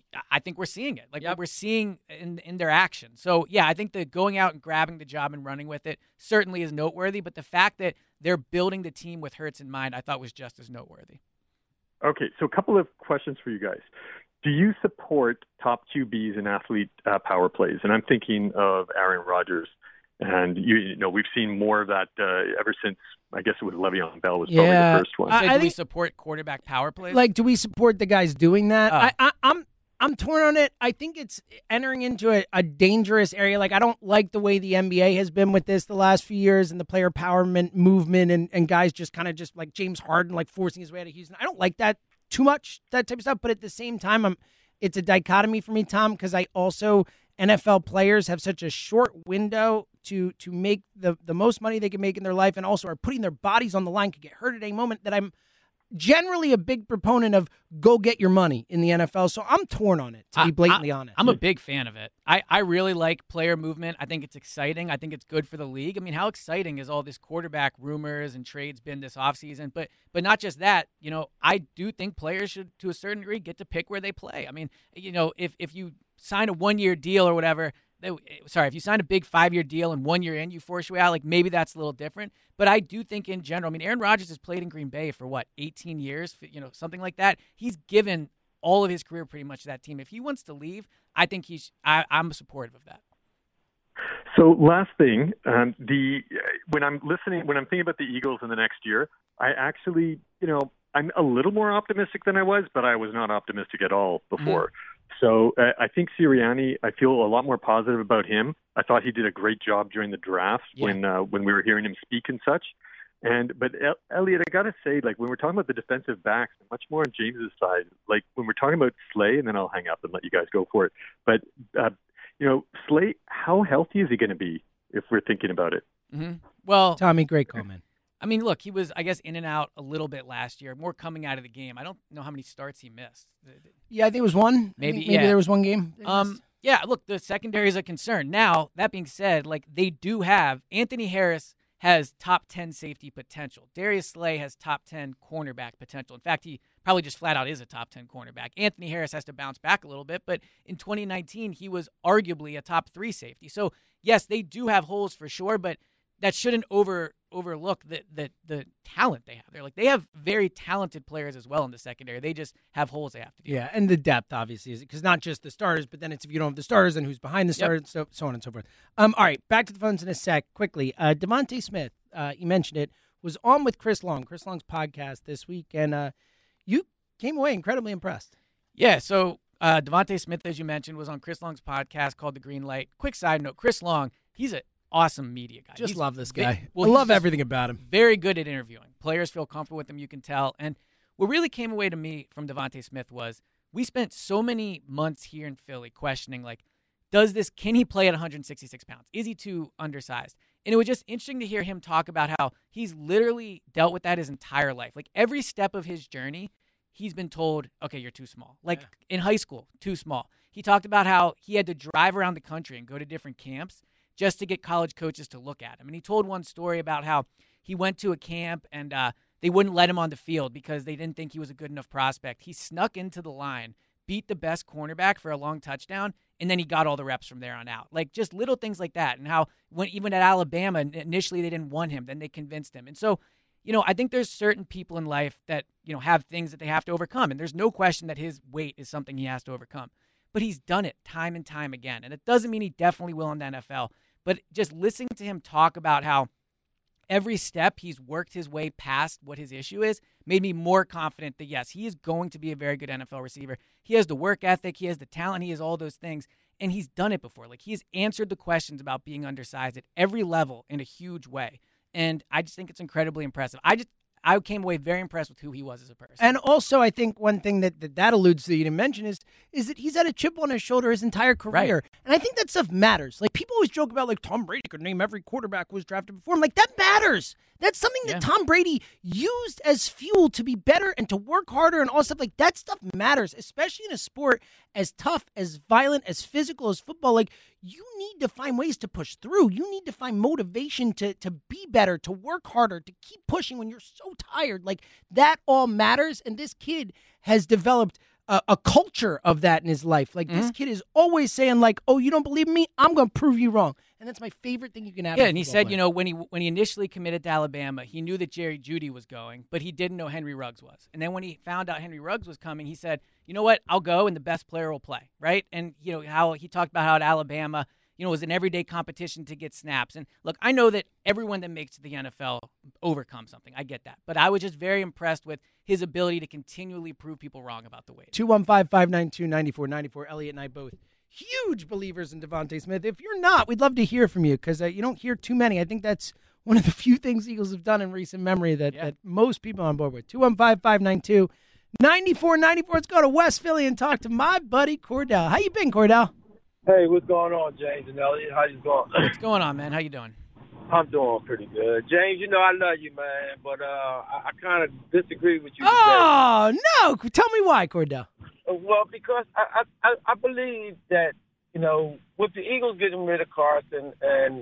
I think we're seeing it. We're seeing in their action. So, yeah, I think the going out and grabbing the job and running with it certainly is noteworthy. But the fact that they're building the team with Hurts in mind, I thought was just as noteworthy. Okay, so a couple of questions for you guys. Do you support top QBs in athlete power plays? And I'm thinking of Aaron Rodgers. And, we've seen more of that ever since, I guess it was Le'Veon Bell was probably the first one. Do we support quarterback power plays? Do we support the guys doing that? I'm torn on it. I think it's entering into a dangerous area. I don't like the way the NBA has been with this the last few years and the player empowerment movement and guys just kind of just like James Harden, forcing his way out of Houston. I don't like that too much, that type of stuff. But at the same time, it's a dichotomy for me, Tom, because I also NFL players have such a short window to make the most money they can make in their life and also are putting their bodies on the line, could get hurt at any moment, that I'm generally a big proponent of go get your money in the NFL. So I'm torn on it, to be blatantly honest. I'm a big fan of it. I really like player movement. I think it's exciting. I think it's good for the league. I mean, how exciting is all this quarterback rumors and trades been this offseason? But not just that, I do think players should, to a certain degree, get to pick where they play. I mean, if you sign a 1-year deal or whatever, if you sign a big 5-year deal and 1 year in, you force your way out, maybe that's a little different. But I do think in general, Aaron Rodgers has played in Green Bay for 18 years, something like that. He's given all of his career pretty much to that team. If he wants to leave, I think I'm supportive of that. So last thing, when I'm thinking about the Eagles in the next year, I actually, I'm a little more optimistic than I was, but I was not optimistic at all before. Mm-hmm. So I think Sirianni, I feel a lot more positive about him. I thought he did a great job during the draft when we were hearing him speak and such. But Elliot, I got to say, when we're talking about the defensive backs, much more on James's side, when we're talking about Slay, and then I'll hang up and let you guys go for it. But, Slay, how healthy is he going to be if we're thinking about it? Mm-hmm. Well, Tommy, great comment. I mean, look, he was, I guess, in and out a little bit last year, more coming out of the game. I don't know how many starts he missed. Yeah, I think it was one. Maybe there was one game. Yeah, look, the secondary is a concern. Now, that being said, they do have Anthony Harris has top 10 safety potential. Darius Slay has top 10 cornerback potential. In fact, he probably just flat out is a top 10 cornerback. Anthony Harris has to bounce back a little bit, but in 2019, he was arguably a top 3 safety. So, yes, they do have holes for sure, but that shouldn't overlook the talent they have. They have very talented players as well in the secondary. They just have holes they have to do. Yeah, and the depth, obviously, is because not just the starters, but then it's if you don't have the starters, and who's behind the starters, so on and so forth. All right, back to the phones in a sec. Quickly, DeVonta Smith, you mentioned it, was on with Chris Long, Chris Long's podcast this week, and you came away incredibly impressed. Yeah, so DeVonta Smith, as you mentioned, was on Chris Long's podcast called The Green Light. Quick side note, Chris Long, he's an awesome media guy. Just love this guy. I love everything about him. Very good at interviewing. Players feel comfortable with him, you can tell. And what really came away to me from DeVonta Smith was we spent so many months here in Philly questioning, can he play at 166 pounds? Is he too undersized? And it was just interesting to hear him talk about how he's literally dealt with that his entire life. Every step of his journey, he's been told, okay, you're too small. In high school, too small. He talked about how he had to drive around the country and go to different camps just to get college coaches to look at him. And he told one story about how he went to a camp and they wouldn't let him on the field because they didn't think he was a good enough prospect. He snuck into the line, beat the best cornerback for a long touchdown, and then he got all the reps from there on out. Just little things like that. And how even at Alabama, initially they didn't want him, then they convinced him. And so, I think there's certain people in life that, have things that they have to overcome. And there's no question that his weight is something he has to overcome. But he's done it time and time again. And it doesn't mean he definitely will in the NFL. But just listening to him talk about how every step he's worked his way past what his issue is made me more confident that, yes, he is going to be a very good NFL receiver. He has the work ethic. He has the talent. He has all those things. And he's done it before. He's answered the questions about being undersized at every level in a huge way. And I just think it's incredibly impressive. I came away very impressed with who he was as a person. And also, I think one thing that alludes to that you didn't mention is that he's had a chip on his shoulder his entire career. Right. And I think that stuff matters. People always joke about, Tom Brady could name every quarterback who was drafted before him. That matters. That's something that Tom Brady used as fuel to be better and to work harder and all stuff. That stuff matters, especially in a sport as tough, as violent, as physical as football. You need to find ways to push through. You need to find motivation to be better, to work harder, to keep pushing when you're so tired. That all matters. And this kid has developed a culture of that in his life. This kid is always saying, oh, you don't believe in me? I'm going to prove you wrong. And that's my favorite thing you can have. Yeah, and he said, when he initially committed to Alabama, he knew that Jerry Jeudy was going, but he didn't know Henry Ruggs was. And then when he found out Henry Ruggs was coming, he said, you know what, I'll go and the best player will play, right? And, how he talked about how at Alabama, it was an everyday competition to get snaps. And look, I know that everyone that makes it to the NFL overcomes something. I get that. But I was just very impressed with his ability to continually prove people wrong about the weight. 215-592-9494. Elliot and I both huge believers in DeVonta Smith. If you're not, we'd love to hear from you because you don't hear too many. I think that's one of the few things Eagles have done in recent memory that most people are on board with. 215-592-9494. Let's go to West Philly and talk to my buddy Cordell. How you been, Cordell? Hey, what's going on, James and Elliot? How you going? What's going on, man? How you doing? I'm doing pretty good. James, I love you, man, but I kind of disagree with you today. Oh, no. Tell me why, Cordell. Well, because I believe that, with the Eagles getting rid of Carson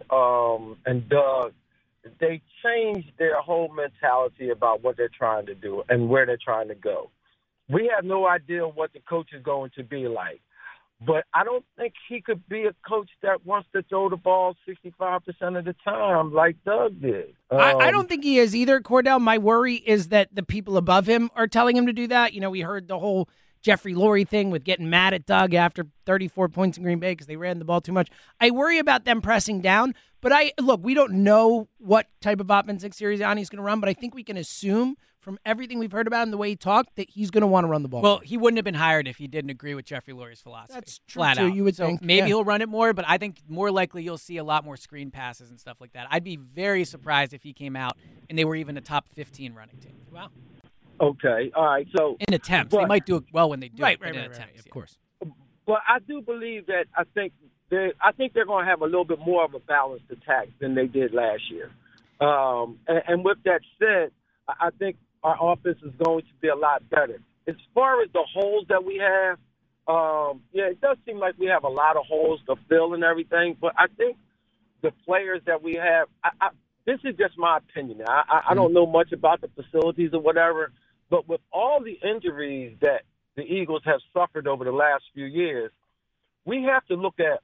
and Doug, they changed their whole mentality about what they're trying to do and where they're trying to go. We have no idea what the coach is going to be like. But I don't think he could be a coach that wants to throw the ball 65% of the time like Doug did. I don't think he is either, Cordell. My worry is that the people above him are telling him to do that. We heard the whole Jeffrey Lurie thing with getting mad at Doug after 34 points in Green Bay because they ran the ball too much. I worry about them pressing down. But look, we don't know what type of offense Nick Sirianni is going to run, but I think we can assume from everything we've heard about him, the way he talked, that he's going to want to run the ball. Well, he wouldn't have been hired if he didn't agree with Jeffrey Lurie's philosophy. That's true, flat too. out. You would think. Maybe he'll run it more, but I think more likely you'll see a lot more screen passes and stuff like that. I'd be very surprised if he came out and they were even a top 15 running team. Wow. Okay. All right. So in attempts, they might do it well when they do it. Right. Attempts, of course. But I do believe that I think they're going to have a little bit more of a balanced attack than they did last year. And with that said, I think our offense is going to be a lot better. As far as the holes that we have, it does seem like we have a lot of holes to fill and everything. But I think the players that we have, this is just my opinion. I don't know much about the facilities or whatever, but with all the injuries that the Eagles have suffered over the last few years, we have to look at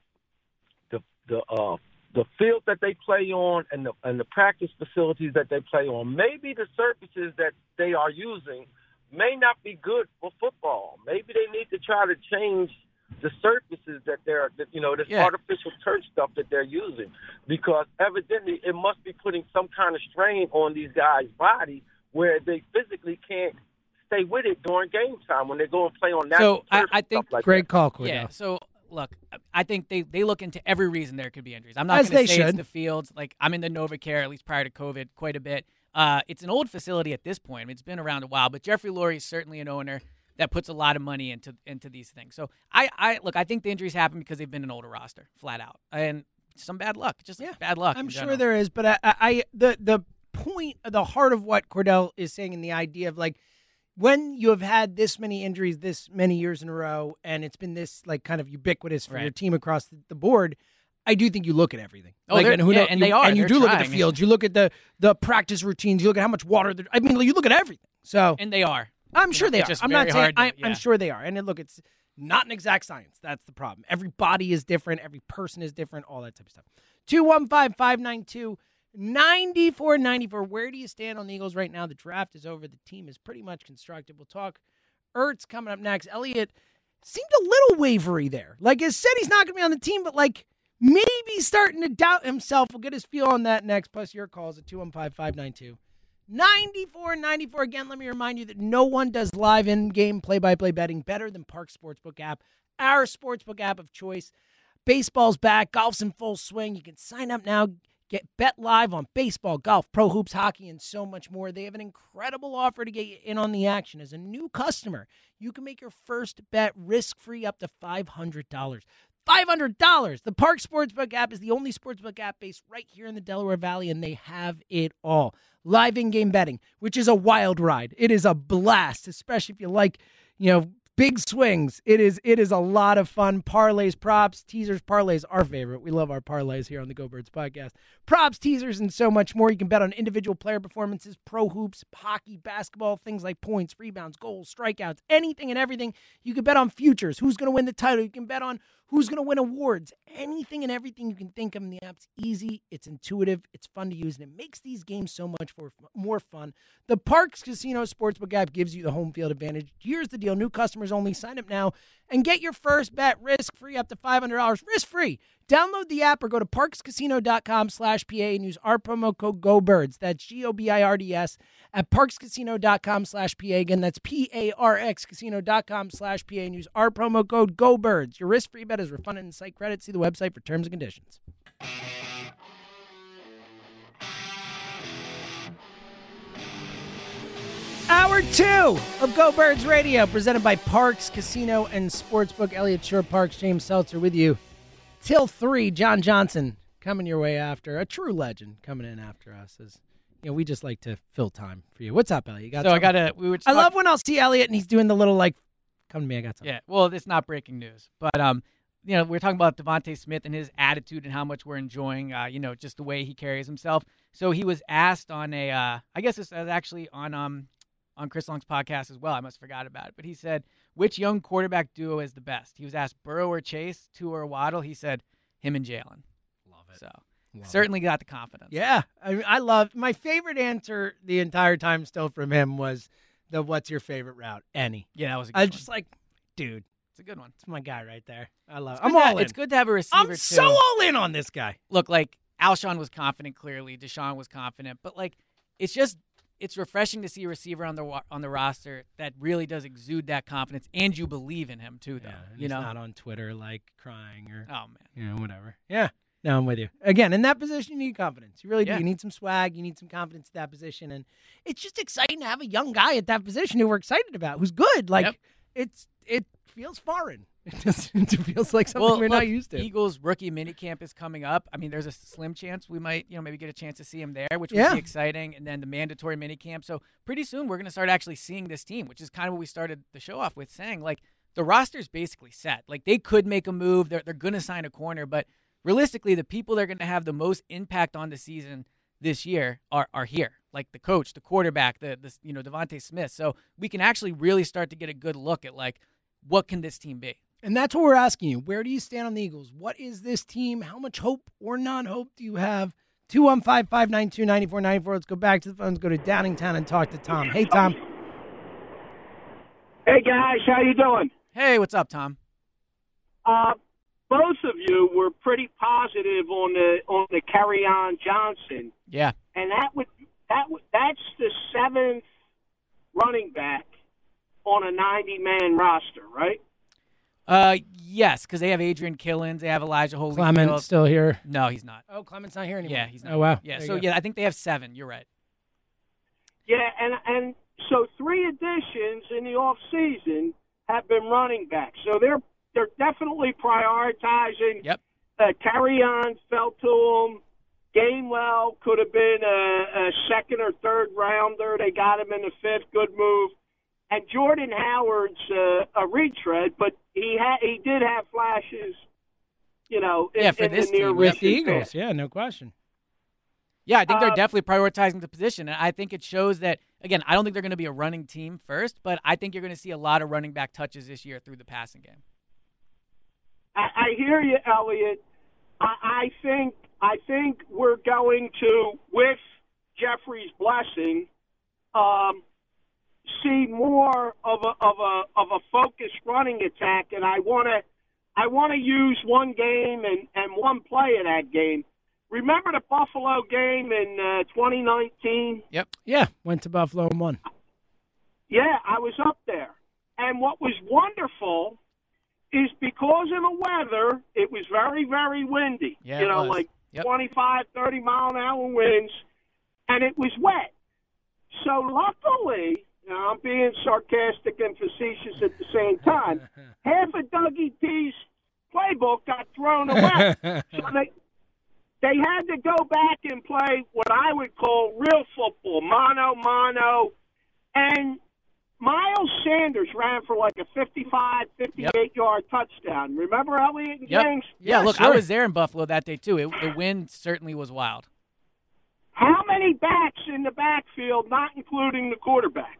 the field that they play on and the practice facilities that they play on. Maybe the surfaces that they are using may not be good for football. Maybe they need to try to change the surfaces that this artificial turf stuff that they're using, because evidently it must be putting some kind of strain on these guys' body where they physically can't stay with it during game time when they go and play on natural turf. I think like great that. call, Cordell. Yeah. So look, I think they look into every reason there could be injuries. I'm not going to say it's the fields. Like, I'm in the NovaCare, at least prior to COVID, quite a bit. It's an old facility at this point. I mean, it's been around a while, but Jeffrey Lurie is certainly an owner that puts a lot of money into these things. So I think the injuries happen because they've been an older roster, flat out, and some bad luck, bad luck. I'm sure there is, but the point, the heart of what Cordell is saying, and the idea of like, when you have had this many injuries this many years in a row, and it's been this like kind of ubiquitous for your team across the board, I do think you look at everything. Oh, they are. And you do look at the fields. You look at the practice routines. You look at how much water. You look at everything. So and they are. I'm sure they are. I'm not saying. I'm sure they are. And look, it's not an exact science. That's the problem. Every body is different. Every person is different. All that type of stuff. 215-592-9494. Where do you stand on the Eagles right now? The draft is over. The team is pretty much constructed. We'll talk Ertz coming up next. Elliott seemed a little wavery there. Like, he said he's not going to be on the team, but like maybe starting to doubt himself. We'll get his feel on that next. Plus your calls at 215-592-9494. Again, let me remind you that no one does live in-game play-by-play betting better than Parx Sportsbook app, our sportsbook app of choice. Baseball's back. Golf's in full swing. You can sign up now. Bet live on baseball, golf, pro hoops, hockey, and so much more. They have an incredible offer to get you in on the action. As a new customer, you can make your first bet risk-free up to $500. $500! The Parx Sportsbook app is the only sportsbook app based right here in the Delaware Valley, and they have it all. Live in-game betting, which is a wild ride. It is a blast, especially if you like, big swings. It is a lot of fun. Parlays, props, teasers, parlays, our favorite. We love our parlays here on the Go Birds podcast. Props, teasers, and so much more. You can bet on individual player performances, pro hoops, hockey, basketball, things like points, rebounds, goals, strikeouts, anything and everything. You can bet on futures, who's going to win the title. You can bet on who's going to win awards. Anything and everything you can think of in the app's easy, it's intuitive, it's fun to use, and it makes these games so much more fun. The Parx Casino Sportsbook app gives you the home field advantage. Here's the deal. New customers only. Sign up now and get your first bet risk-free up to $500. Risk-free. Download the app or go to parxcasino.com/PA and use our promo code GOBIRDS. That's GOBIRDS at parxcasino.com/PA. Again, that's PARXcasino.com/PA and use our promo code GOBIRDS. Your risk-free bet is refunded in site credit. See the website for terms and conditions. Hour 2 of Go Birds Radio, presented by Parx Casino and Sportsbook. Elliott Shore, Parks, James Seltzer with you till 3. John Johnson coming your way after. A true legend coming in after us. As we just like to fill time for you. What's up, Elliott? I love when I'll see Elliott and he's doing the little come to me, I got something. Yeah, well, it's not breaking news, but we're talking about Devontae Smith and his attitude and how much we're enjoying, just the way he carries himself. So he was asked on I guess this was actually on Chris Long's podcast as well. I must have forgot about it. But he said, which young quarterback duo is the best? He was asked Burrow or Chase, Tua or Waddle. He said him and Jalen. Love it. So certainly got the confidence. Yeah. I love my favorite answer the entire time still from him was what's your favorite route? Any. Yeah, that was a good one. Just like, dude. It's a good one. It's my guy right there. I love it. I'm all in. It's good to have a receiver, I'm so all in on this guy. Look, Alshon was confident, clearly. Deshaun was confident. But, it's refreshing to see a receiver on the roster that really does exude that confidence, and you believe in him too, though. Yeah, he's not on Twitter crying or whatever. Yeah, no, I'm with you. Again, in that position, you need confidence. You really do. You need some swag. You need some confidence in that position, and it's just exciting to have a young guy at that position who we're excited about, who's good. It feels foreign. It feels like something we're not used to. Eagles rookie minicamp is coming up. I mean, there's a slim chance we might, maybe get a chance to see him there, which would be exciting. And then the mandatory minicamp. So pretty soon we're going to start actually seeing this team, which is kind of what we started the show off with saying, the roster's basically set. They could make a move. They're going to sign a corner, but realistically, the people that are going to have the most impact on the season this year are here, like the coach, the quarterback, the Devontae Smith. So we can actually really start to get a good look at, like, what can this team be? And that's what we're asking you. Where do you stand on the Eagles? What is this team? How much hope or non-hope do you have? 215-592-9494. Let's go back to the phones, go to Downingtown and talk to Tom. Hey, Tom. Hey, guys. How you doing? Hey, what's up, Tom? Both of you were pretty positive on the Kerryon Johnson. Yeah. And that's the 7th running back on a 90-man roster, right? Yes, because they have Adrian Killins, they have Elijah Holyfield. Clement's still here. No, he's not. Oh, Clement's not here anymore. Yeah, he's not. Oh, wow. Yeah, so yeah, I think they have 7. You're right. Yeah, and so 3 additions in the off season have been running backs. So they're definitely prioritizing. Yep. Kerryon fell to them. Gainwell could have been a 2nd or 3rd rounder. They got him in the 5th. Good move. And Jordan Howard's a retread, but he did have flashes, in this the near team, With the recent Eagles, past. yeah, no question. Yeah, I think they're definitely prioritizing the position. And I think it shows that, again, I don't think they're going to be a running team first, but I think you're going to see a lot of running back touches this year through the passing game. I hear you, Elliot. I think we're going to, with Jeffrey's blessing, see more of a focused running attack, and I want to use one game and one play of that game. Remember the Buffalo game in 2019? Yep. Yeah, went to Buffalo and won. Yeah, I was up there. And what was wonderful is because of the weather, it was very, very windy. Yeah, like 25, 30 mile an hour winds, and it was wet. So luckily, I'm being sarcastic and facetious at the same time, half of Dougie P's playbook got thrown away. So they had to go back and play what I would call real football, mano, and Miles Sanders ran for like a 55, 58-yard touchdown. Remember Elliot and James? Yeah, look, sure. I was there in Buffalo that day, too. The wind certainly was wild. How many backs in the backfield, not including the quarterback?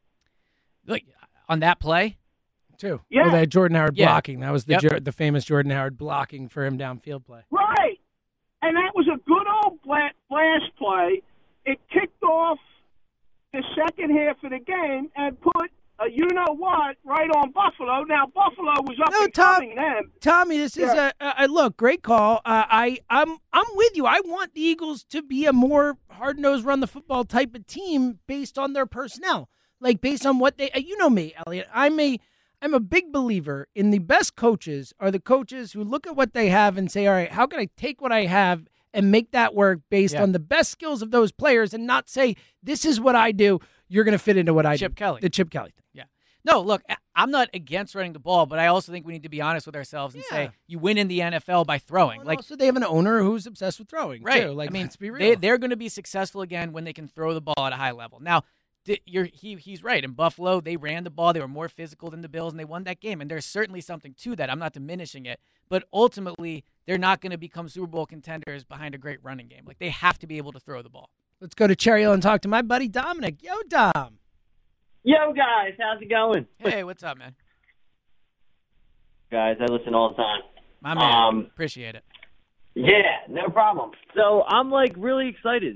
Look, on that play? 2. Yeah. Oh, they had Jordan Howard blocking. That was Yep. the famous Jordan Howard blocking for him downfield play. Right. And that was a good old blast play. It kicked off the second half of the game and put a you-know-what right on Buffalo. Now, Buffalo was up and coming then. Tommy, this is look, great call. I'm with you. I want the Eagles to be a more hard-nosed, run-the-football type of team based on their personnel. Like, based on what they you know me, Elliot. I'm a big believer in the best coaches are the coaches who look at what they have and say, all right, how can I take what I have and make that work based on the best skills of those players and not say, this is what I do, you're going to fit into what I do. Chip Kelly. The Chip Kelly thing. Yeah. No, look, I'm not against running the ball, but I also think we need to be honest with ourselves and say you win in the NFL by throwing. Well, also, they have an owner who's obsessed with throwing, right. too. Like, I mean, let's be real. they're going to be successful again when they can throw the ball at a high level. Now, he's right. In Buffalo, they ran the ball. They were more physical than the Bills, and they won that game. And there's certainly something to that. I'm not diminishing it. But ultimately, they're not going to become Super Bowl contenders behind a great running game. Like, they have to be able to throw the ball. Let's go to Cherry Hill and talk to my buddy Dominic. Yo, Dom. Yo, guys. How's it going? Hey, what's up, man? Guys, I listen all the time. My man. Appreciate it. Yeah, no problem. So I'm, really excited.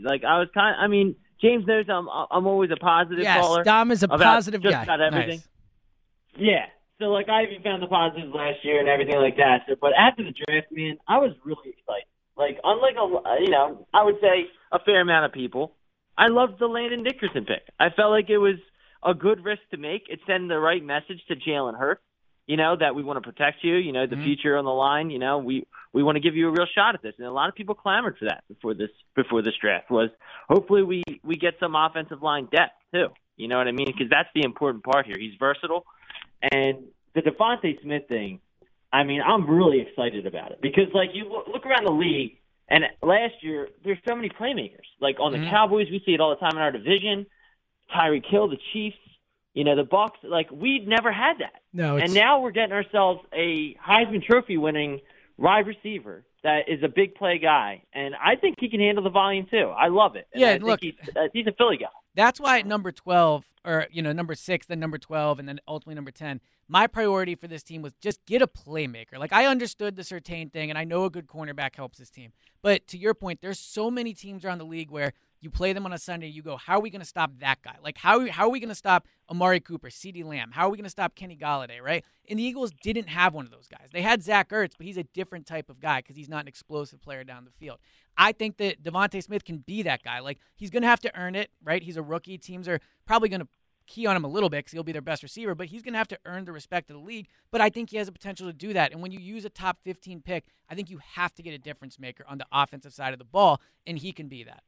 James knows I'm always a positive caller. Yes, Dom is a positive just guy. About everything. Nice. Yeah. So, I even found the positives last year and everything like that. So, but after the draft, man, I was really excited. Unlike, I would say a fair amount of people, I loved the Landon Dickerson pick. I felt like it was a good risk to make. It sent the right message to Jalen Hurts, that we want to protect you, the future on the line. We want to give you a real shot at this. And a lot of people clamored for that before this draft was hopefully we get some offensive line depth too. You know what I mean? Because that's the important part here. He's versatile. And the Devontae Smith thing, I'm really excited about it because you look around the league and last year there's so many playmakers. On the Cowboys, we see it all the time in our division. Tyreek Hill, the Chiefs, the Bucks. We'd never had that. No, and now we're getting ourselves a Heisman Trophy winning wide receiver that is a big play guy, and I think he can handle the volume too. I love it. And Yeah, I think he's a Philly guy. That's why at number 12, or, number 6, then number 12, and then ultimately number 10, my priority for this team was just get a playmaker. Like, I understood the Surtain thing, and I know a good cornerback helps this team. But to your point, there's so many teams around the league where you play them on a Sunday, you go, how are we going to stop that guy? Like, how are we going to stop Amari Cooper, CeeDee Lamb? How are we going to stop Kenny Golladay, right? And the Eagles didn't have one of those guys. They had Zach Ertz, but he's a different type of guy because he's not an explosive player down the field. I think that Devontae Smith can be that guy. Like, he's going to have to earn it, right? He's a rookie. Teams are probably going to key on him a little bit because he'll be their best receiver, but he's going to have to earn the respect of the league. But I think he has the potential to do that. And when you use a top 15 pick, I think you have to get a difference maker on the offensive side of the ball, and he can be that.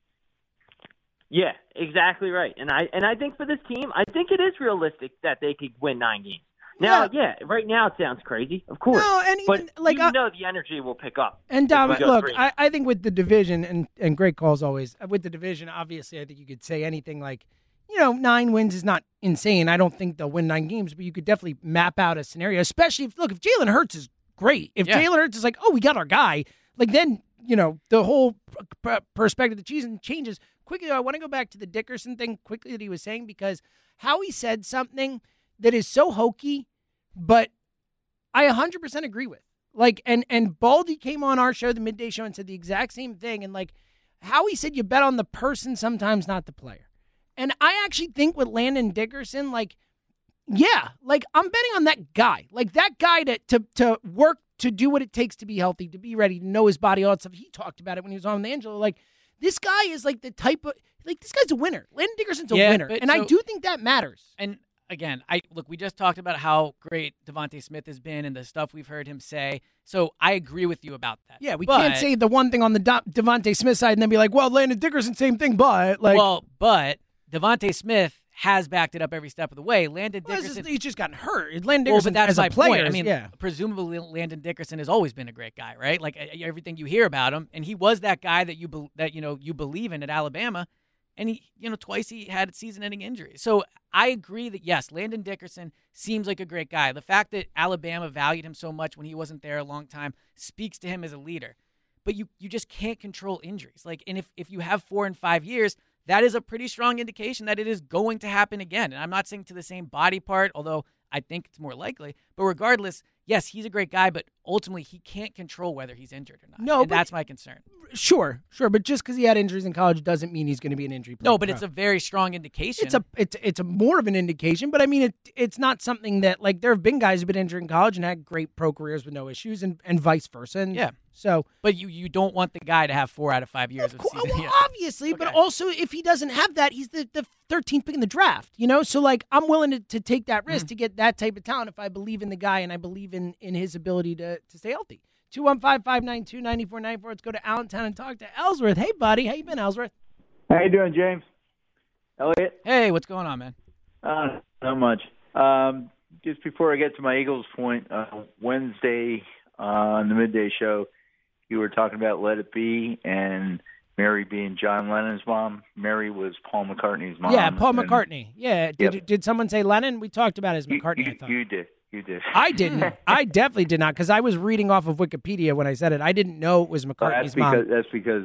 Yeah, exactly right. And I think for this team, I think it is realistic that they could win 9 games. Now, right now it sounds crazy, of course. No, and even, but you know the energy will pick up. And Dom, look, I think with the division, and great calls always, with the division, obviously I think you could say anything like, 9 wins is not insane. I don't think they'll win 9 games, but you could definitely map out a scenario, especially if Jalen Hurts is great. If Jalen Hurts is like, oh, we got our guy, like then, the whole perspective of the season changes. Quickly, I want to go back to the Dickerson thing quickly that he was saying, because Howie said something that is so hokey, but I 100% agree with. Like, and Baldy came on our show, the Midday Show, and said the exact same thing. And like Howie said, you bet on the person sometimes, not the player. And I actually think with Landon Dickerson, like, yeah, like I'm betting on that guy. Like that guy to work, to do what it takes to be healthy, to be ready, to know his body, all that stuff. He talked about it when he was on with Angelo. Like, this guy is like the type of, like, this guy's a winner. Landon Dickerson's a winner. And I do think that matters. And again, we just talked about how great Devontae Smith has been and the stuff we've heard him say. So I agree with you about that. Yeah, we can't say the one thing on the Devontae Smith side and then be like, well, Landon Dickerson, same thing, but like. Well, but Devontae Smith has backed it up every step of the way. Landon Dickerson, he's just gotten hurt. Landon Dickerson, but that's as my a player, point. I mean, presumably Landon Dickerson has always been a great guy, right? Like everything you hear about him, and he was that guy that you believe in at Alabama, and he twice he had season-ending injuries. So I agree that yes, Landon Dickerson seems like a great guy. The fact that Alabama valued him so much when he wasn't there a long time speaks to him as a leader. But you just can't control injuries. Like, and if you have 4 and 5 years, that is a pretty strong indication that it is going to happen again. And I'm not saying to the same body part, although I think it's more likely. But regardless, yes, he's a great guy, but ultimately he can't control whether he's injured or not. No, and that's my concern. Sure. But just because he had injuries in college doesn't mean he's going to be an injury player. No, but it's a very strong indication. It's a more of an indication, but I mean, it's not something that, like, there have been guys who've been injured in college and had great pro careers with no issues, and vice versa. And yeah. So, but you don't want the guy to have 4 out of 5 years of season. Well, obviously, okay. But also if he doesn't have that, he's the 13th pick in the draft. So like I'm willing to take that risk to get that type of talent if I believe in the guy and I believe in his ability to stay healthy. 215-592-9494. Let's go to Allentown and talk to Ellsworth. Hey, buddy, how you been, Ellsworth? How you doing, James? Elliot? Hey, what's going on, man? Not much. Just before I get to my Eagles point, Wednesday on the Midday Show, you were talking about Let It Be and Mary being John Lennon's mom. Mary was Paul McCartney's mom. Yeah, Paul McCartney. Yeah. Did someone say Lennon? We talked about his McCartney, I thought. You did. You did. I didn't. I definitely did not, because I was reading off of Wikipedia when I said it. I didn't know it was McCartney's mom. That's because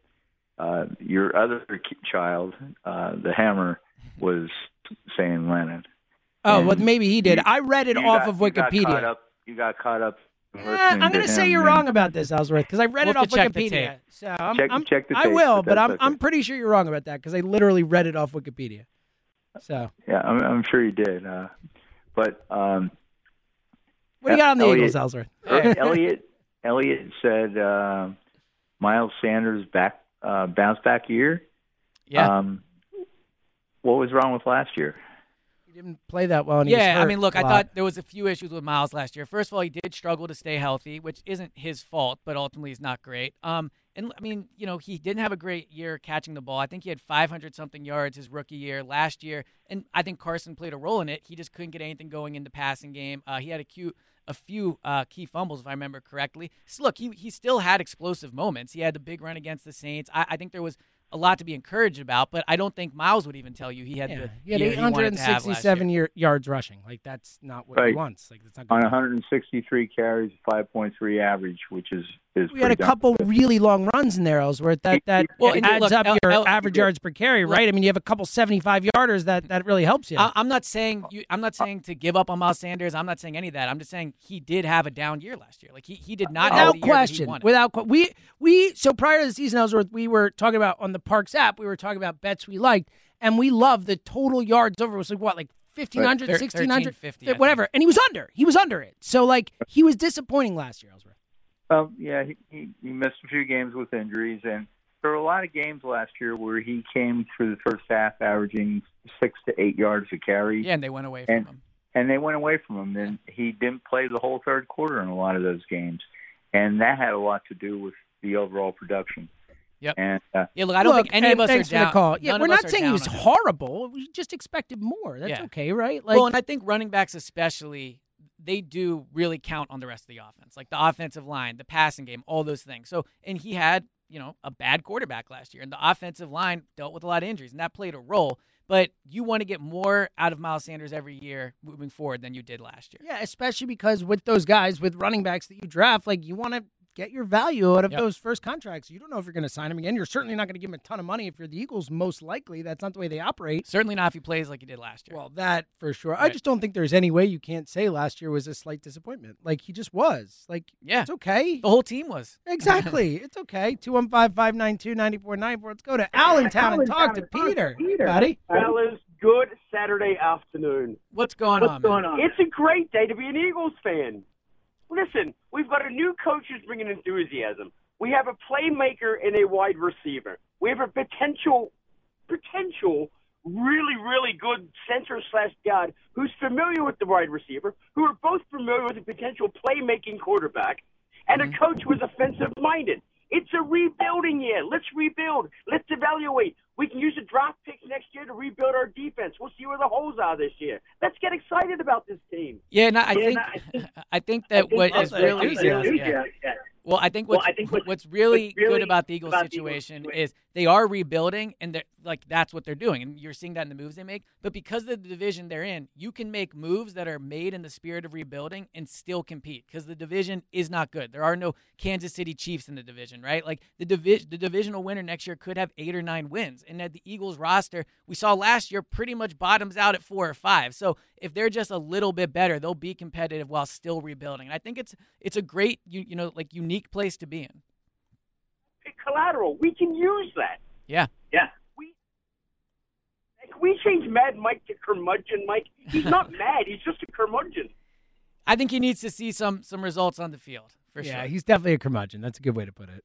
your other child, the Hammer, was saying Lennon. Oh, well, maybe he did. I read it off of Wikipedia. You got caught up. I'm going to say you're wrong about this, Ellsworth, because I read it off Wikipedia. So check the tape. I will, but I'm pretty sure you're wrong about that, because I literally read it off Wikipedia. So yeah, I'm sure you did. But what do you got on the Eagles, Ellsworth? Elliot said Miles Sanders bounce back year. Yeah. What was wrong with last year? He didn't play that well. And he was hurt I mean, look, I thought there was a few issues with Miles last year. First of all, he did struggle to stay healthy, which isn't his fault, but ultimately he's not great. And I mean, he didn't have a great year catching the ball. I think he had 500-something yards his rookie year last year, and I think Carson played a role in it. He just couldn't get anything going in the passing game. He had a few key fumbles, if I remember correctly. So look, he still had explosive moments. He had the big run against the Saints. I think there was a lot to be encouraged about, but I don't think Miles would even tell you he had he had 867 yards rushing. Like, that's not what he wants. Like, that's not good. On 163 carries, 5.3 average, which is We had a couple really long runs in there, Ellsworth. That adds up your average yards per carry, right? I mean, you have a couple 75-yarders that really helps you. I'm not saying to give up on Miles Sanders. I'm not saying any of that. I'm just saying he did have a down year last year. Like he did not have the year that he wanted. Without question. We so prior to the season, Ellsworth, we were talking about on the Parks app. We were talking about bets we liked, and we loved the total yards over. It was like 1,500, 1,600, whatever. And he was under. He was under it. So he was disappointing last year, Ellsworth. Yeah, he missed a few games with injuries, and there were a lot of games last year where he came through the first half averaging 6 to 8 yards a carry. Yeah, and they went away from him. And they went away from him. And he didn't play the whole third quarter in a lot of those games. And that had a lot to do with the overall production. Yep. And, look, I don't think any of us are down. The call. Yeah, we're not saying he was horrible. We just expected more. That's okay, right? And I think running backs especially, they do really count on the rest of the offense, like the offensive line, the passing game, all those things. So, and he had, a bad quarterback last year, and the offensive line dealt with a lot of injuries, and that played a role. But you want to get more out of Miles Sanders every year moving forward than you did last year. Yeah, especially because with those guys, with running backs that you draft, you want to get your value out of those first contracts. You don't know if you're going to sign him again. You're certainly not going to give him a ton of money if you're the Eagles, most likely. That's not the way they operate. Certainly not if he plays like he did last year. Well, that for sure. Right. I just don't think there's any way you can't say last year was a slight disappointment. He just was. It's okay. The whole team was. Exactly. It's okay. 215-592-9494. Let's go to Allentown and talk to Peter. Buddy. Fellas, good Saturday afternoon. What's going on? It's a great day to be an Eagles fan. Listen, we've got a new coach who's bringing enthusiasm. We have a playmaker and a wide receiver. We have a potential really, really good center/guard who's familiar with the wide receiver, who are both familiar with the potential playmaking quarterback, and a coach who's offensive-minded. It's a rebuilding year. Let's rebuild. Let's evaluate. We can use the draft picks next year to rebuild our defense. We'll see where the holes are this year. Let's get excited about this team. Yeah, no, I think that what is really Well, I think what's really good about the Eagles situation is they are rebuilding, and that's what they're doing, and you're seeing that in the moves they make. But because of the division they're in, you can make moves that are made in the spirit of rebuilding and still compete because the division is not good. There are no Kansas City Chiefs in the division, right? The divisional winner next year could have 8 or 9 wins, and at the Eagles roster, we saw last year pretty much bottoms out at 4 or 5. So if they're just a little bit better, they'll be competitive while still rebuilding. And I think it's a great unique place to be in. Collateral, we can use that. Yeah. We change Mad Mike to Curmudgeon Mike. He's not mad. He's just a curmudgeon. I think he needs to see some results on the field for sure. Yeah, he's definitely a curmudgeon. That's a good way to put it.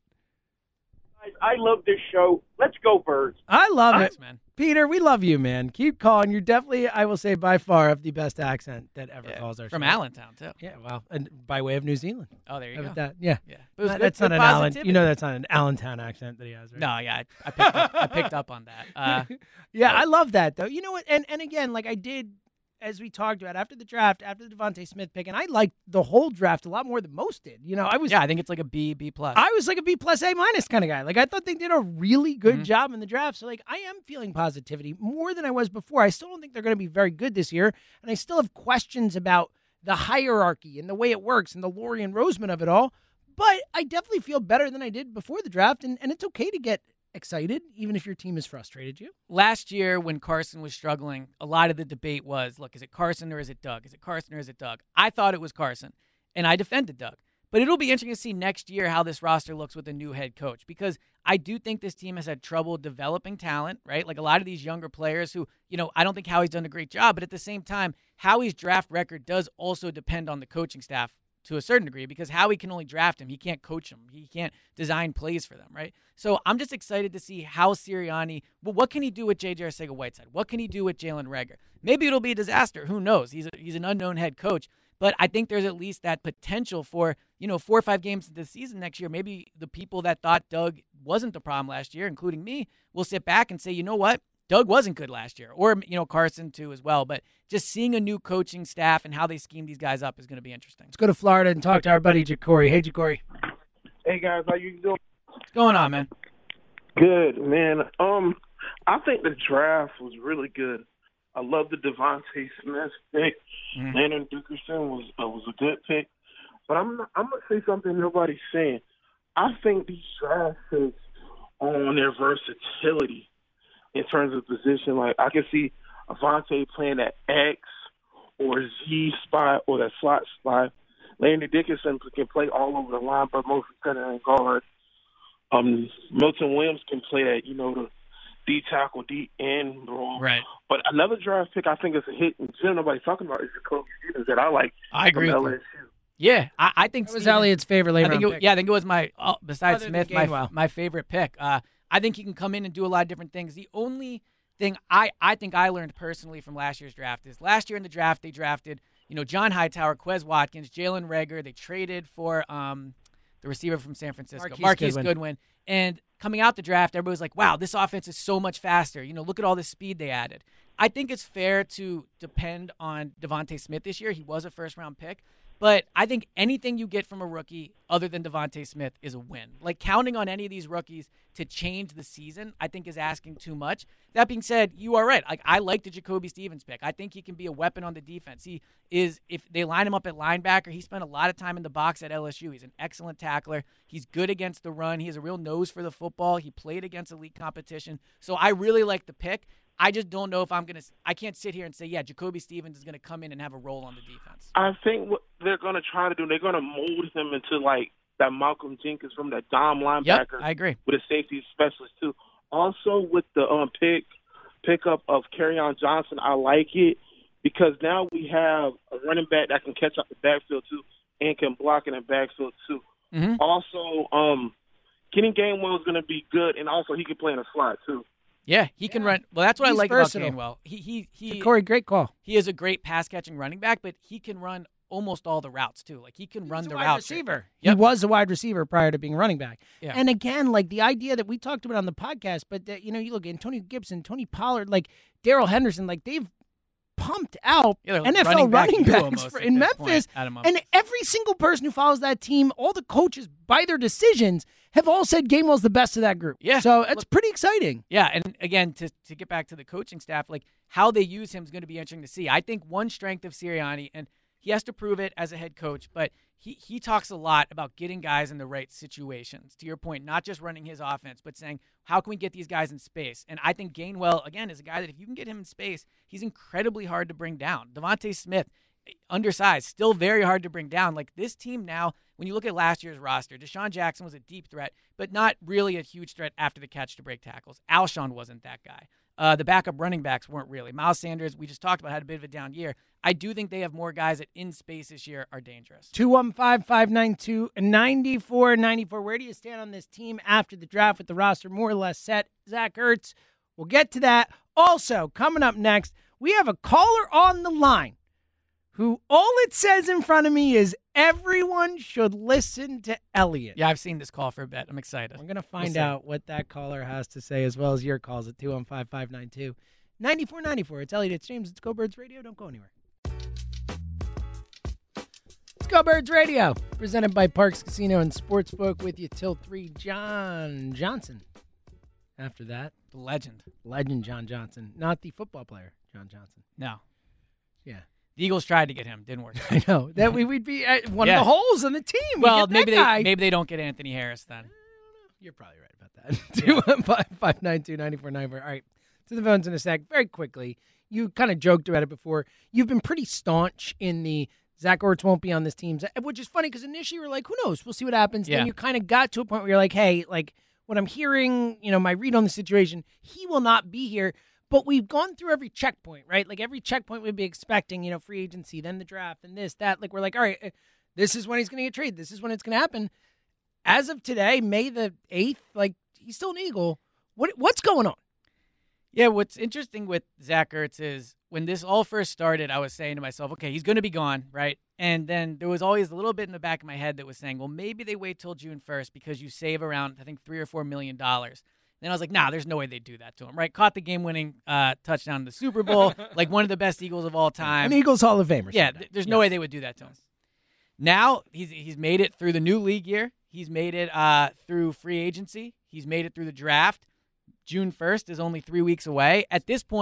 I love this show. Let's go, Birds. I love it, man. Peter, we love you, man. Keep calling. You're definitely, I will say, by far have the best accent that ever calls our show. From Allentown, too. Yeah, well, and by way of New Zealand. Oh, there you go. That? Yeah. That's not an Allentown. You know that's not an Allentown accent that he has, right? No, yeah, I picked up on that. Yeah, I love that, though. You know what? And again, I did, as we talked about after the draft, after the Devontae Smith pick, and I liked the whole draft a lot more than most did. I think it's like a B+. I was like a B+, A- kind of guy. I thought they did a really good job in the draft. So, I am feeling positivity more than I was before. I still don't think they're going to be very good this year, and I still have questions about the hierarchy and the way it works and the Laurie and Roseman of it all. But I definitely feel better than I did before the draft, and it's okay to get excited, even if your team has frustrated you. Last year, when Carson was struggling, a lot of the debate was, look, is it Carson or is it Doug? Is it Carson or is it Doug? I thought it was Carson, and I defended Doug. But it'll be interesting to see next year how this roster looks with a new head coach, because I do think this team has had trouble developing talent, right? A lot of these younger players who, I don't think Howie's done a great job, but at the same time, Howie's draft record does also depend on the coaching staff to a certain degree, because Howie can only draft him. He can't coach him. He can't design plays for them, right? So I'm just excited to see how Sirianni, what can he do with J.J. Arcega-Whiteside? What can he do with Jalen Reagor? Maybe it'll be a disaster. Who knows? He's an unknown head coach. But I think there's at least that potential for, 4 or 5 games into the season next year. Maybe the people that thought Doug wasn't the problem last year, including me, will sit back and say, you know what? Doug wasn't good last year, or Carson too as well. But just seeing a new coaching staff and how they scheme these guys up is going to be interesting. Let's go to Florida and talk to our buddy Jacory. Hey, Jacory. Hey guys, how you doing? What's going on, man? Good, man. I think the draft was really good. I love the Devontae Smith pick. Landon Dickerson was a good pick. But I'm gonna say something nobody's saying. I think these draft picks on their versatility in terms of position. Like, I can see Avonte playing that X or Z spot or that slot spot. Landry Dickinson can play all over the line, but mostly center and guard. Milton Williams can play that, the D tackle, D end role. Right. But another draft pick I think is a hit, and nobody's talking about, is Jacoby Stevens that I like. I agree from with LSU. you. Yeah, I think That was Stevens- Elliott's favorite late round pick. Yeah, I think it was my besides Other than Smith, Gainwell. my favorite pick. I think he can come in and do a lot of different things. The only thing I think I learned personally from last year's draft is last year in the draft they drafted John Hightower, Quez Watkins, Jalen Reagor. They traded for the receiver from San Francisco, Marquise Goodwin. And coming out the draft, everybody was like, wow, this offense is so much faster. Look at all the speed they added. I think it's fair to depend on Devontae Smith this year. He was a first-round pick. But I think anything you get from a rookie other than Devontae Smith is a win. Like, counting on any of these rookies to change the season, I think is asking too much. That being said, you are right. I like the Jacoby Stevens pick. I think he can be a weapon on the defense. He is, if they line him up at linebacker, he spent a lot of time in the box at LSU. He's an excellent tackler. He's good against the run. He has a real nose for the football. He played against elite competition. So I really like the pick. I just don't know if I can't sit here and say, yeah, Jacoby Stevens is going to come in and have a role on the defense. I think what they're going to try to do, they're going to mold him into like that Malcolm Jenkins from that Dom linebacker. Yep, I agree. With a safety specialist too. Also with the pickup of Kerryon Johnson, I like it because now we have a running back that can catch up the backfield too and can block in the backfield too. Mm-hmm. Also, Kenny Gainwell is going to be good, and also he can play in a slot too. Yeah, he can run. Well, that's what He's I like versatile. about Gainwell. Corey, great call. He is a great pass-catching running back, but he can run almost all the routes, too. Like, he can run the wide routes. receiver. Yep. He was a wide receiver prior to being running back. Yeah. And again, like the idea that we talked about on the podcast, but that, you look at Antonio Gibson, Tony Pollard, like Darrell Henderson, like they've pumped out Yeah, they're NFL running duo backs almost for, at in this Memphis. point, at a moment. And every single person who follows that team, all the coaches, by their decisions, have all said Gainwell's the best of that group. Yeah. So it's pretty exciting. Yeah, and again, to get back to the coaching staff, like how they use him is going to be interesting to see. I think one strength of Sirianni, and he has to prove it as a head coach, but he talks a lot about getting guys in the right situations. To your point, not just running his offense, but saying, how can we get these guys in space? And I think Gainwell, again, is a guy that if you can get him in space, he's incredibly hard to bring down. Devontae Smith, undersized, still very hard to bring down. Like this team now, when you look at last year's roster, Deshaun Jackson was a deep threat, but not really a huge threat after the catch to break tackles. Alshon wasn't that guy. The backup running backs weren't really. Miles Sanders, we just talked about, had a bit of a down year. I do think they have more guys that in space this year are dangerous. 215-592-9494. Where do you stand on this team after the draft with the roster more or less set? Zach Ertz, we'll get to that. Also, coming up next, we have a caller on the line who all it says in front of me is everyone should listen to Elliott. Yeah, I've seen this call for a bit. I'm excited. We're going to find out what that caller has to say, as well as your calls at 215-592-9494. It's Elliott, it's James, it's Go Birds Radio. Don't go anywhere. It's Go Birds Radio, presented by Parks Casino and Sportsbook, with you till 3. John Johnson. After that, the legend John Johnson, not the football player John Johnson. No. Yeah. The Eagles tried to get him, didn't work. I know that we'd be at one of the holes in the team. Well, maybe they don't get Anthony Harris then. You're probably right about that. 215-592-9494. All right, to the phones in a sec. Very quickly, you kind of joked about it before. You've been pretty staunch in the Zach Ertz won't be on this team, which is funny because initially you were like, who knows? We'll see what happens. Yeah. Then you kind of got to a point where you're like, hey, like what I'm hearing, my read on the situation, he will not be here. But we've gone through every checkpoint, right? Like every checkpoint we'd be expecting, free agency, then the draft, and this, that. Like we're like, all right, this is when he's going to get traded. This is when it's going to happen. As of today, May the 8th, like he's still an Eagle. What's going on? Yeah, what's interesting with Zach Ertz is when this all first started, I was saying to myself, okay, he's going to be gone, right? And then there was always a little bit in the back of my head that was saying, well, maybe they wait till June 1st because you save around, I think, $3 or $4 million. Then I was like, nah, there's no way they'd do that to him, right? Caught the game-winning touchdown in the Super Bowl, like one of the best Eagles of all time. An Eagles Hall of Famer. Yeah, there's no way they would do that to him. Now, he's made it through the new league year. He's made it through free agency. He's made it through the draft. June 1st is only 3 weeks away. At this point,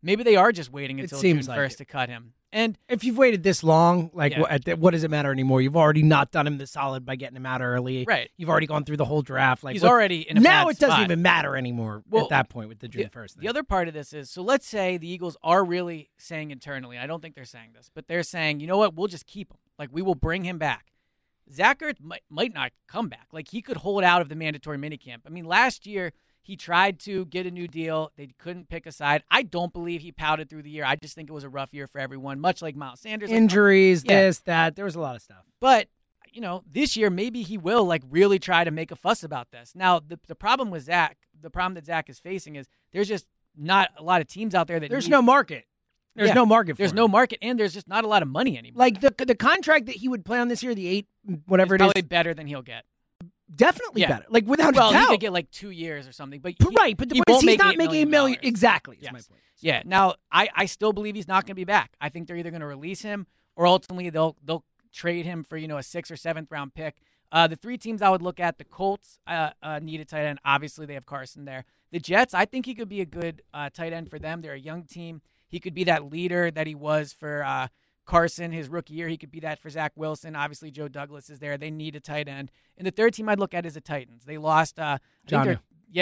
Maybe they are just waiting until June seems like 1st to cut him. And if you've waited this long, like what does it matter anymore? You've already not done him the solid by getting him out early. Right. You've already gone through the whole draft. Like he's already in a now. bad It doesn't spot. even matter anymore at that point with the June 1st. The other part of this is, so let's say the Eagles are really saying internally, I don't think they're saying this, but they're saying, you know what, we'll just keep him. Like, we will bring him back. Zach Ertz might not come back. Like, he could hold out of the mandatory minicamp. I mean, last year, he tried to get a new deal. They couldn't pick a side. I don't believe he pouted through the year. I just think it was a rough year for everyone, much like Miles Sanders. Injuries, this, that. There was a lot of stuff. But, you know, this year maybe he will, like, really try to make a fuss about this. Now, the problem with Zach, the problem that Zach is facing is there's just not a lot of teams out there that There's no market. There's no market for There's him. no market, and there's just not a lot of money anymore. Like, the contract that he would play on this year, the 8, whatever It's it is. probably better than he'll get. Definitely better. Like, without a well, doubt. he could get like 2 years or something. But Right, but the point is he's not making $1 million. Exactly, is my point. Yeah. Now, I still believe he's not going to be back. I think they're either going to release him or ultimately they'll trade him for, you know, a 6th or 7th round pick. The 3 teams I would look at, the Colts need a tight end. Obviously, they have Carson there. The Jets, I think he could be a good tight end for them. They're a young team. He could be that leader that he was for Carson his rookie year. He could be that for Zach Wilson. Obviously, Joe Douglas is there. They need a tight end. And the 3rd team I'd look at is the Titans. They lost John.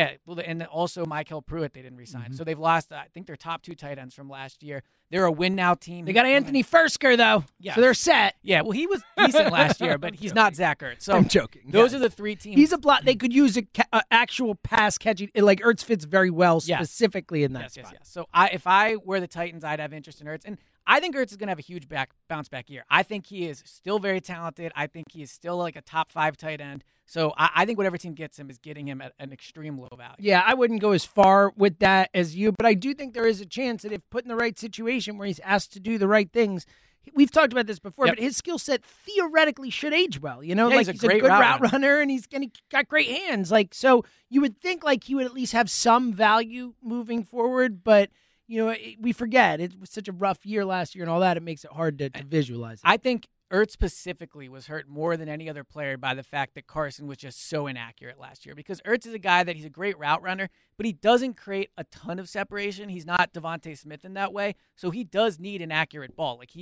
and also Michael Pruitt they didn't re-sign. So they've lost, I think, their top 2 tight ends from last year. They're a win-now team. They got Anthony Fersker, though, so they're set. Yeah, well, he was decent last year, but he's not Zach Ertz. So I'm joking. Those are the 3 teams. He's a block. They could use a actual pass catching. Like, Ertz fits very well specifically in that spot. Yes. So if I were the Titans, I'd have interest in Ertz. And I think Ertz is going to have a huge bounce back year. I think he is still very talented. I think he is still like a top 5 tight end. So I think whatever team gets him is getting him at an extreme low value. Yeah, I wouldn't go as far with that as you, but I do think there is a chance that if put in the right situation where he's asked to do the right things, we've talked about this before, but his skill set theoretically should age well. You know, Yeah, like he's a he's great a good route runner and he's got great hands. Like, so you would think like he would at least have some value moving forward, but you know, we forget it was such a rough year last year and all that. It makes it hard to visualize it. I think Ertz specifically was hurt more than any other player by the fact that Carson was just so inaccurate last year. Because Ertz is a guy that he's a great route runner, but he doesn't create a ton of separation. He's not Devontae Smith in that way, so he does need an accurate ball. Like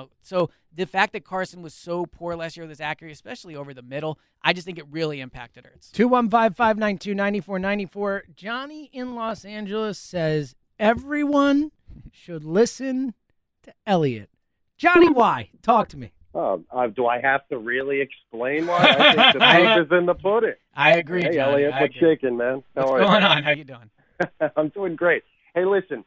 so the fact that Carson was so poor last year with his accuracy, especially over the middle, I just think it really impacted Ertz. 215-592-9494. Johnny in Los Angeles says everyone should listen to Elliot. Johnny, why? Talk to me. Do I have to really explain why? I think the proof is in the pudding. I agree, Hey, Johnny. Elliot, what's shaking, man? What's going on? How you doing? I'm doing great. Hey, listen,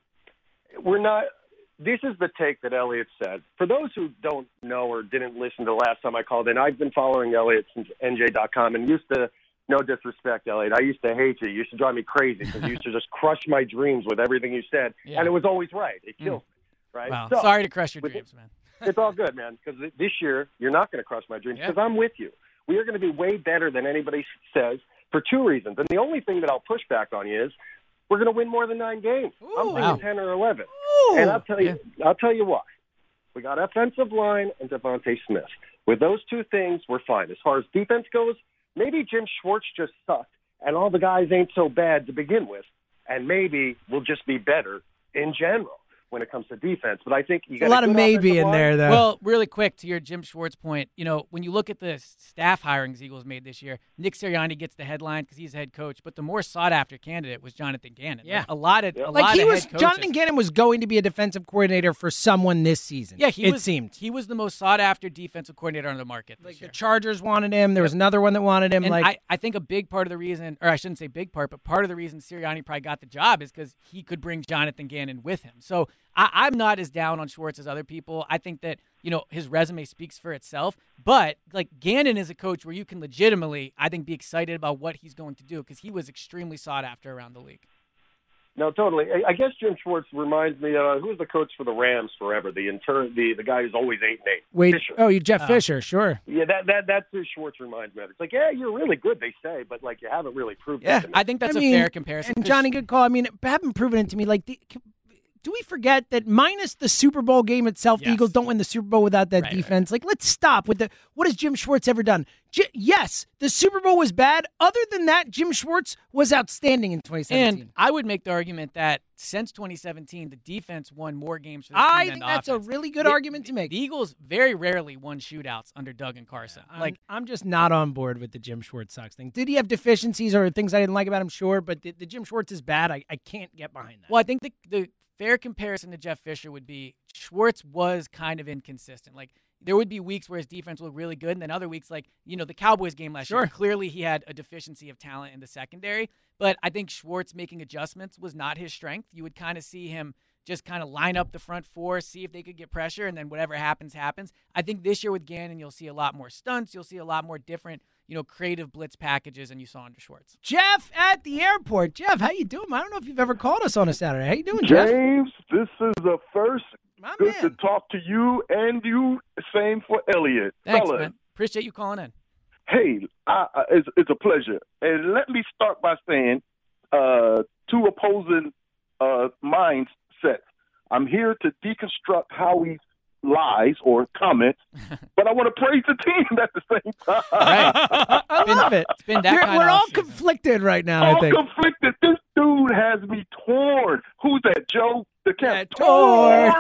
this is the take that Elliot said. For those who don't know or didn't listen to the last time I called in, I've been following Elliot since NJ.com and used to, no disrespect, Elliot, I used to hate you. You used to drive me crazy because you used to just crush my dreams with everything you said, and it was always right. It killed me, right? Wow. So, sorry to crush your dreams, man. It's all good, man, because this year you're not going to crush my dreams because I'm with you. We are going to be way better than anybody says for 2 reasons. And the only thing that I'll push back on you is we're going to win more than 9 games. I'm thinking 10 or 11. And I'll tell you why. We got offensive line and Devontae Smith. With those 2 things, we're fine. As far as defense goes, maybe Jim Schwartz just sucked and all the guys ain't so bad to begin with, and maybe we'll just be better in general when it comes to defense. But I think you got a lot of maybe in there, though. Well, really quick to your Jim Schwartz point, you know, when you look at the staff hirings Eagles made this year, Nick Sirianni gets the headline because he's the head coach, but the more sought-after candidate was Jonathan Gannon. Yeah. Like, a lot of Jonathan Gannon was going to be a defensive coordinator for someone this season. Yeah, it seemed. He was the most sought-after defensive coordinator on the market this year. The Chargers wanted him. There was another one that wanted him. And I think a big part of the reason, or I shouldn't say big part, but part of the reason Sirianni probably got the job is because he could bring Jonathan Gannon with him. So I'm not as down on Schwartz as other people. I think that, you know, his resume speaks for itself. But, like, Gannon is a coach where you can legitimately, I think, be excited about what he's going to do because he was extremely sought after around the league. No, totally. I guess Jim Schwartz reminds me who was the coach for the Rams forever? The guy who's always 8-8. Wait, Fisher. Jeff Fisher, sure. Yeah, that's who Schwartz reminds me of. It's like, yeah, you're really good, they say, but like you haven't really proved it. Yeah, I think that's a fair comparison. And Johnny, good call. I mean, haven't proven it to me. Like do we forget that minus the Super Bowl game itself, the Eagles don't win the Super Bowl without that defense? Like, let's stop with what has Jim Schwartz ever done? Yes, the Super Bowl was bad. Other than that, Jim Schwartz was outstanding in 2017. And I would make the argument that since 2017, the defense won more games for the I team think than that's offense. a really good argument to make. The Eagles very rarely won shootouts under Doug and Carson. I'm just not on board with the Jim Schwartz sucks thing. Did he have deficiencies or things I didn't like about him? Sure, but the Jim Schwartz is bad. I can't get behind that. Well, I think the fair comparison to Jeff Fisher would be Schwartz was kind of inconsistent. Like, there would be weeks where his defense looked really good, and then other weeks, like, the Cowboys game last year, clearly he had a deficiency of talent in the secondary. But I think Schwartz making adjustments was not his strength. You would kind of see him just kind of line up the front four, see if they could get pressure, and then whatever happens, happens. I think this year with Gannon, you'll see a lot more stunts. You'll see a lot more different, creative blitz packages than you saw under Schwartz. Jeff at the airport. Jeff, how you doing? I don't know if you've ever called us on a Saturday. How you doing, Jeff? James, this is a first. Good to talk to you, and you. Same for Elliot. Thanks, Fellas. man. Appreciate you calling in. Hey, it's a pleasure. And let me start by saying two opposing mindsets. I'm here to deconstruct Howie's lies or comments, but I want to praise the team at the same time. I love it. It's been that We're all conflicted right now, I think. Conflicted. This dude has me torn. Who's that, Joe? The cat. Torn.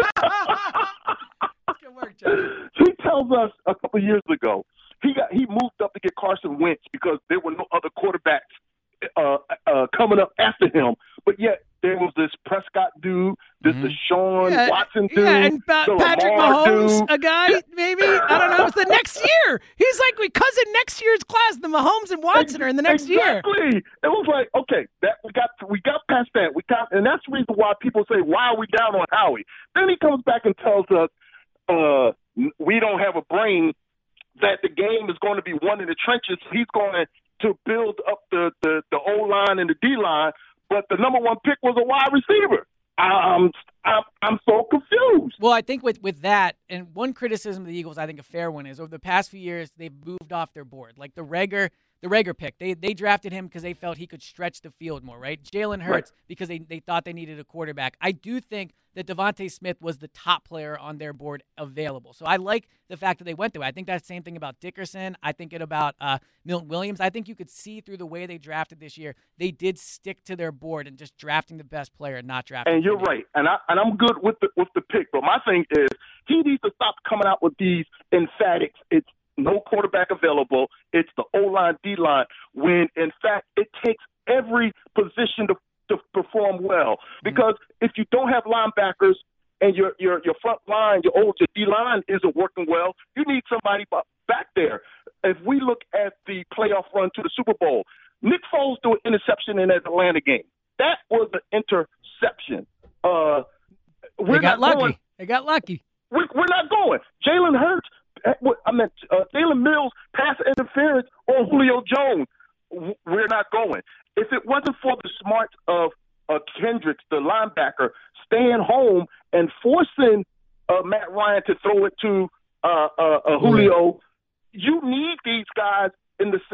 Good work, Joe. He tells us a couple years ago he moved up to get Carson Wentz because there were no other quarterbacks coming up after him, but yet there was this Prescott dude, this Deshaun Watson dude, and Patrick Mahomes, a guy, maybe, I don't know, it's the next year. He's like, because in next year's class, the Mahomes and Watson are in the next year. Exactly. It was like, okay, we got past that. And that's the reason why people say, why are we down on Howie? Then he comes back and tells us we don't have a brain, that the game is going to be won in the trenches. He's going to build up the O-line and the D-line, but the number one pick was a wide receiver. I'm so confused. Well, I think with that, and one criticism of the Eagles, I think a fair one, is over the past few years, they've moved off their board. Like the Reagor pick, they drafted him because they felt he could stretch the field more, right? Jalen Hurts, because they thought they needed a quarterback. I do think that Devontae Smith was the top player on their board available. So I like the fact that they went through it. I think that's the same thing about Dickerson. I think it about Milton Williams. I think you could see through the way they drafted this year, they did stick to their board and just drafting the best player, not drafting. And you're right. And I'm good with the pick. But my thing is he needs to stop coming out with these emphatics. It's no quarterback available. It's the O-line, D-line, when, in fact, it takes every position to perform well. Because if you don't have linebackers and your front line, your D-line isn't working well, you need somebody back there. If we look at the playoff run to the Super Bowl, Nick Foles threw an interception in that Atlanta game. That was an interception. They got lucky. We're not going. Jalen Hurts, Jalen Mills pass interference on Julio Jones. We're not going. If it wasn't for the smarts of Kendricks, the linebacker, staying home and forcing Matt Ryan to throw it to Julio, you need these guys in the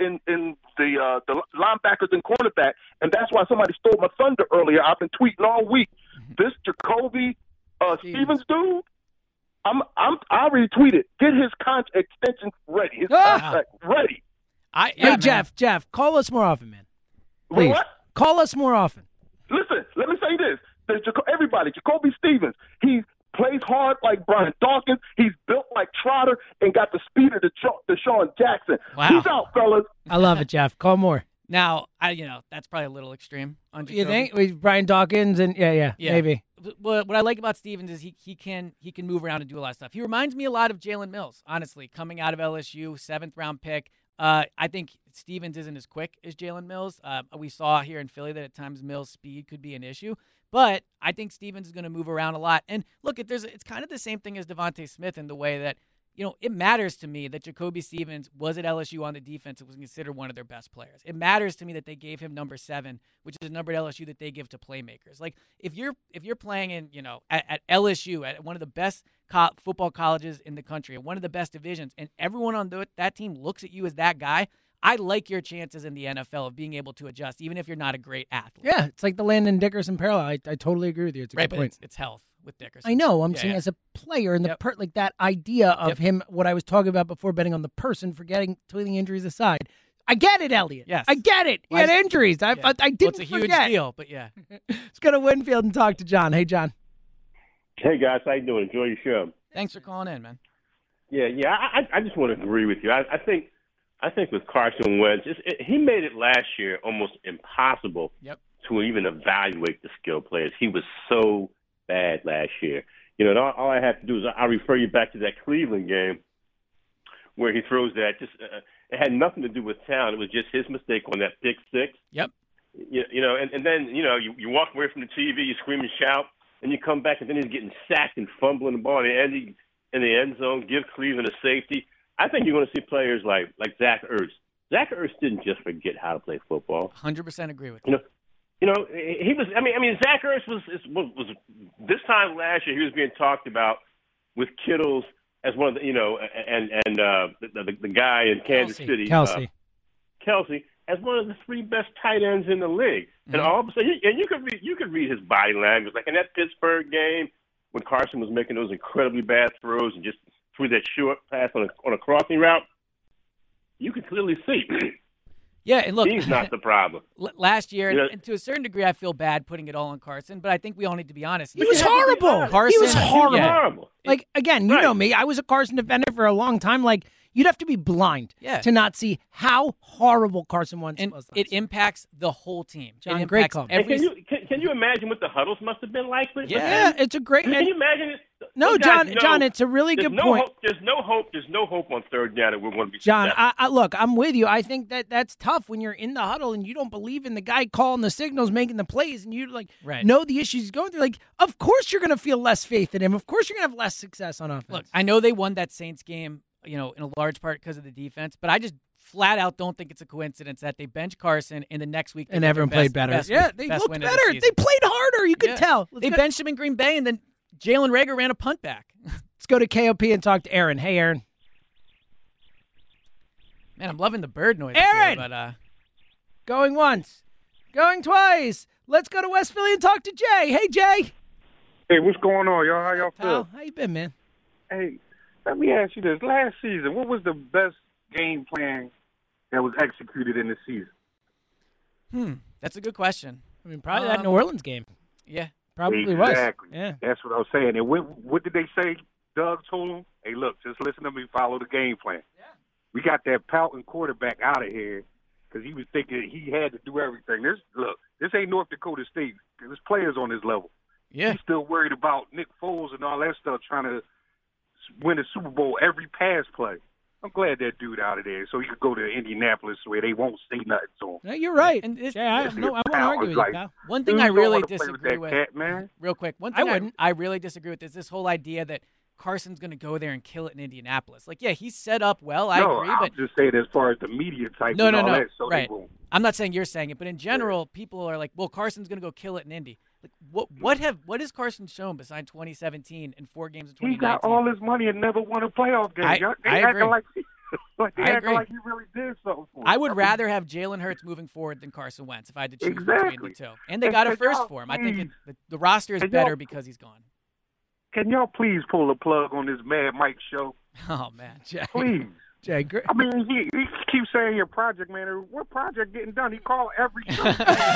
linebackers and cornerback, and that's why somebody stole my thunder earlier. I've been tweeting all week. This Jacoby Stevens dude. I already tweeted. Get his contract extension ready. His contract ready. Hey, Jeff, call us more often, man. Please. What? Call us more often. Listen, let me say this. Everybody, Jacoby Stevens, he plays hard like Brian Dawkins. He's built like Trotter and got the speed of Deshaun Jackson. Wow. He's out, fellas. I love it, Jeff. Call more. Now, that's probably a little extreme on Jacoby. You think? With Brian Dawkins and yeah, maybe. What I like about Stevens is he can move around and do a lot of stuff. He reminds me a lot of Jalen Mills, honestly, coming out of LSU, 7th-round pick. I think Stevens isn't as quick as Jalen Mills. We saw here in Philly that at times Mills' speed could be an issue. But I think Stevens is going to move around a lot. And look, it's kind of the same thing as Devontae Smith in the way that, it matters to me that Jacoby Stevens was at LSU on the defense and was considered one of their best players. It matters to me that they gave him number 7, which is a number at LSU that they give to playmakers. Like if you're playing in, at LSU, at one of the best football colleges in the country, at one of the best divisions, and everyone on that team looks at you as that guy, I like your chances in the NFL of being able to adjust, even if you're not a great athlete. Yeah, it's like the Landon Dickerson parallel. I totally agree with you. It's a Right, good but point. it's health with Dickerson. I know. I'm Yeah, saying yeah. as a player and like that idea of him, what I was talking about before, betting on the person, forgetting the injuries aside. I get it, Elliot. Yes. I get it. He had injuries. I didn't Well, it's a huge forget. deal, but yeah. Let's go to Winfield and talk to John. Hey, John. Hey guys, how you doing? Enjoy your show. Thanks for calling in, man. Yeah. I just want to agree with you. I think with Carson Wentz, he made it last year almost impossible to even evaluate the skill players. He was so bad last year. You know, and all I have to do is I refer you back to that Cleveland game where he throws that. It had nothing to do with talent. It was just his mistake on that pick six. Yep. You know, and then you walk away from the TV, you scream and shout, and you come back, and then he's getting sacked and fumbling the ball in the end zone, give Cleveland a safety. I think you're going to see players like Zach Ertz. Zach Ertz didn't just forget how to play football. 100% agree with you. You know, he was. I mean, Zach Ertz was this time last year. He was being talked about with Kittles as one of the, and the guy in Kansas City, Kelsey as one of the 3 best tight ends in the league. And all of a sudden, you could read his body language, like in that Pittsburgh game when Carson was making those incredibly bad throws and just threw that short pass on a crossing route. You could clearly see. Yeah, and look, he's not the problem. Last year, You know, and to a certain degree, I feel bad putting it all on Carson, but I think we all need to be honest. He was horrible. Carson, He was horrible. Yeah. Like, again, you know me. I was a Carson defender for a long time. Like, you'd have to be blind to not see how horrible Carson Wentz was. It impacts the whole team. John, it great impacts call. every can you imagine what the huddles must have been like? Yeah, it's a great. Can you imagine it? No, Those guys John, know it's a really there's good no point. Hope, there's no hope on third down that we're going to be John, successful. look, I'm with you. I think that's tough when you're in the huddle and you don't believe in the guy calling the signals, making the plays, and you know the issues he's going through. Like, of course you're going to feel less faith in him. Of course you're going to have less success on offense. Look, I know they won that Saints game, in a large part because of the defense, but I just flat out don't think it's a coincidence that they bench Carson and the next week and everyone played better. They looked win better. Of the They played harder. You could tell. They benched him in Green Bay, and then Jalen Reagor ran a punt back. Let's go to KOP and talk to Aaron. Hey, Aaron. Man, I'm loving the bird noise. Aaron! Here, but going once, going twice. Let's go to West Philly and talk to Jay. Hey, Jay. Hey, what's going on, y'all? How y'all feel? How you been, man? Hey, let me ask you this. Last season, what was the best game plan that was executed in the season? That's a good question. I mean, probably that New Orleans game. Yeah. Probably was. Exactly. Yeah. That's what I was saying. And what did they say? Doug told him, hey, look, just listen to me, follow the game plan. Yeah. We got that pouting quarterback out of here because he was thinking he had to do everything. This ain't North Dakota State. There's players on this level. Yeah. He's still worried about Nick Foles and all that stuff, trying to win a Super Bowl every pass play. I'm glad that dude out of there so he could go to Indianapolis where they won't say nothing to him. No, you're right. And I won't argue with you, pal. One thing Dude, I you don't really wanna play with disagree that with, cat, man. real quick, one thing I really disagree with is this whole idea that Carson's going to go there and kill it in Indianapolis. Like, yeah, he's set up well. I agree, I'm but just saying as far as the media type no, and all that, so right. they won't. I'm not saying you're saying it, but in general, people are like, well, Carson's going to go kill it in Indy. Like, what has Carson shown besides 2017 and 4 games in 2019? He got all his money and never won a playoff game. I They agree. acting like they I acting agree. like he really did something for him. I would rather have Jalen Hurts moving forward than Carson Wentz if I had to choose between Exactly. the two. And they got a And first y'all for him. I think please- the roster is and y'all- better because he's gone. Can y'all please pull a plug on this Mad Mike show? Oh, man. Jay. Please. Jay, great. I mean, he keeps saying your project manager. What project getting done? He called every show.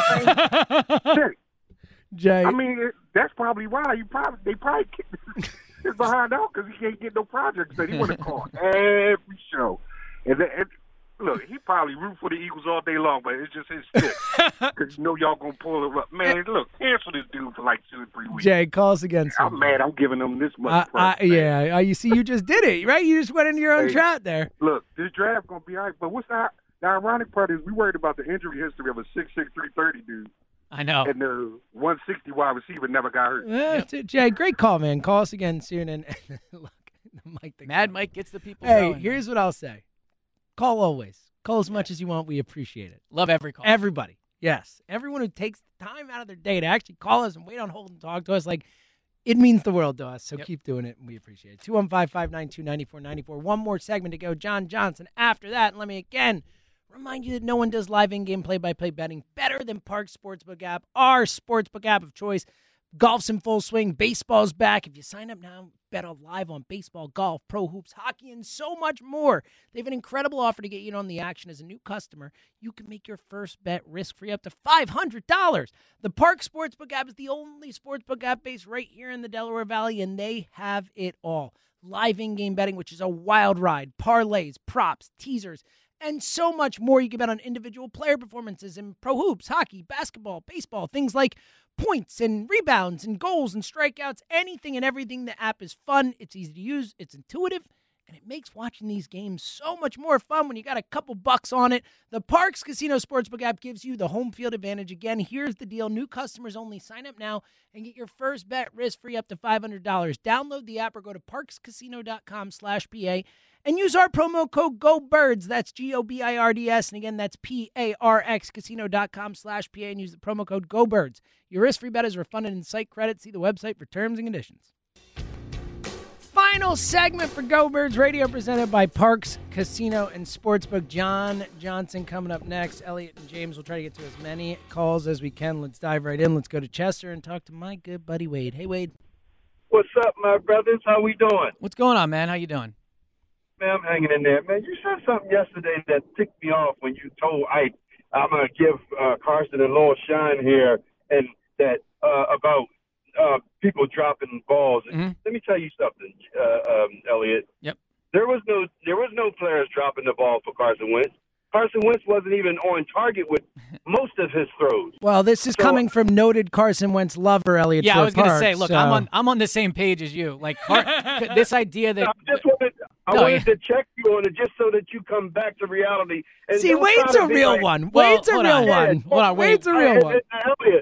Shit. Jay. I mean, that's probably why they probably is behind out because he can't get no projects done. He want to call every show. And look, he probably root for the Eagles all day long, but it's just his stick. Because you know y'all going to pull him up. Man, look, cancel this dude for like 2 or 3 weeks. Jay, call us again soon. I'm mad I'm giving him this much press. Yeah, you see, you just did it, right? You just went into your own Hey, trap there. Look, this draft going to be all right, but what's the ironic part is we worried about the injury history of a 6'6", 330 dude. I know. And the 160 wide receiver never got hurt. Yeah, Jay, great call, man. Call us again soon. And look, Mad Mike gets the people Hey, going. here's what I'll say. Call always. Call as much as you want. We appreciate it. Love every call. Everybody. Yes. Everyone who takes time out of their day to actually call us and wait on hold and talk to us, like, it means the world to us. So keep doing it, and we appreciate it. 215-592-9494. One more segment to go. John Johnson after that. And let me again Remind you that no one does live in-game play-by-play betting better than Parx Sportsbook app, our sportsbook app of choice. Golf's in full swing. Baseball's back. If you sign up now, bet live on baseball, golf, pro hoops, hockey, and so much more. They have an incredible offer to get you in on the action. As a new customer, you can make your first bet risk-free up to $500. The Parx Sportsbook app is the only sportsbook app based right here in the Delaware Valley, and they have it all. Live in-game betting, which is a wild ride, parlays, props, teasers, and so much more. You can bet on individual player performances in pro hoops, hockey, basketball, baseball, things like points and rebounds and goals and strikeouts, anything and everything. The app is fun, it's easy to use, it's intuitive, and it makes watching these games so much more fun when you got a couple bucks on it. The Parx Casino Sportsbook app gives you the home field advantage. Again, here's the deal. New customers only. Sign up now and get your first bet risk-free up to $500. Download the app or go to parxcasino.com/PA and use our promo code GOBIRDS. That's GOBIRDS. And again, that's PARXcasino.com/PA and use the promo code GOBIRDS. Your risk-free bet is refunded in site credit. See the website for terms and conditions. Final segment for Go Birds Radio presented by Parx Casino and Sportsbook. John Johnson coming up next. Elliot and James will try to get to as many calls as we can. Let's dive right in. Let's go to Chester and talk to my good buddy Wade. Hey, Wade. What's up, my brothers? How we doing? What's going on, man? How you doing? Man, I'm hanging in there. Man, you said something yesterday that ticked me off when you told Ike, I'm going to give Carson a little shine here, and that about people dropping balls. Mm-hmm. Let me tell you something, Elliot. Yep. There was no players dropping the ball for Carson Wentz. Carson Wentz wasn't even on target with most of his throws. Well, this is coming from noted Carson Wentz lover, Elliot. Yeah, I was going to say, Parx, look, so. I'm on the same page as you. Like this idea that I wanted to check you on it just so that you come back to reality. And See, don't try Wade's to a be real like, one. Well, Wade's a hold real on. one. Hold on, wait. Wade's a real one. Elliot,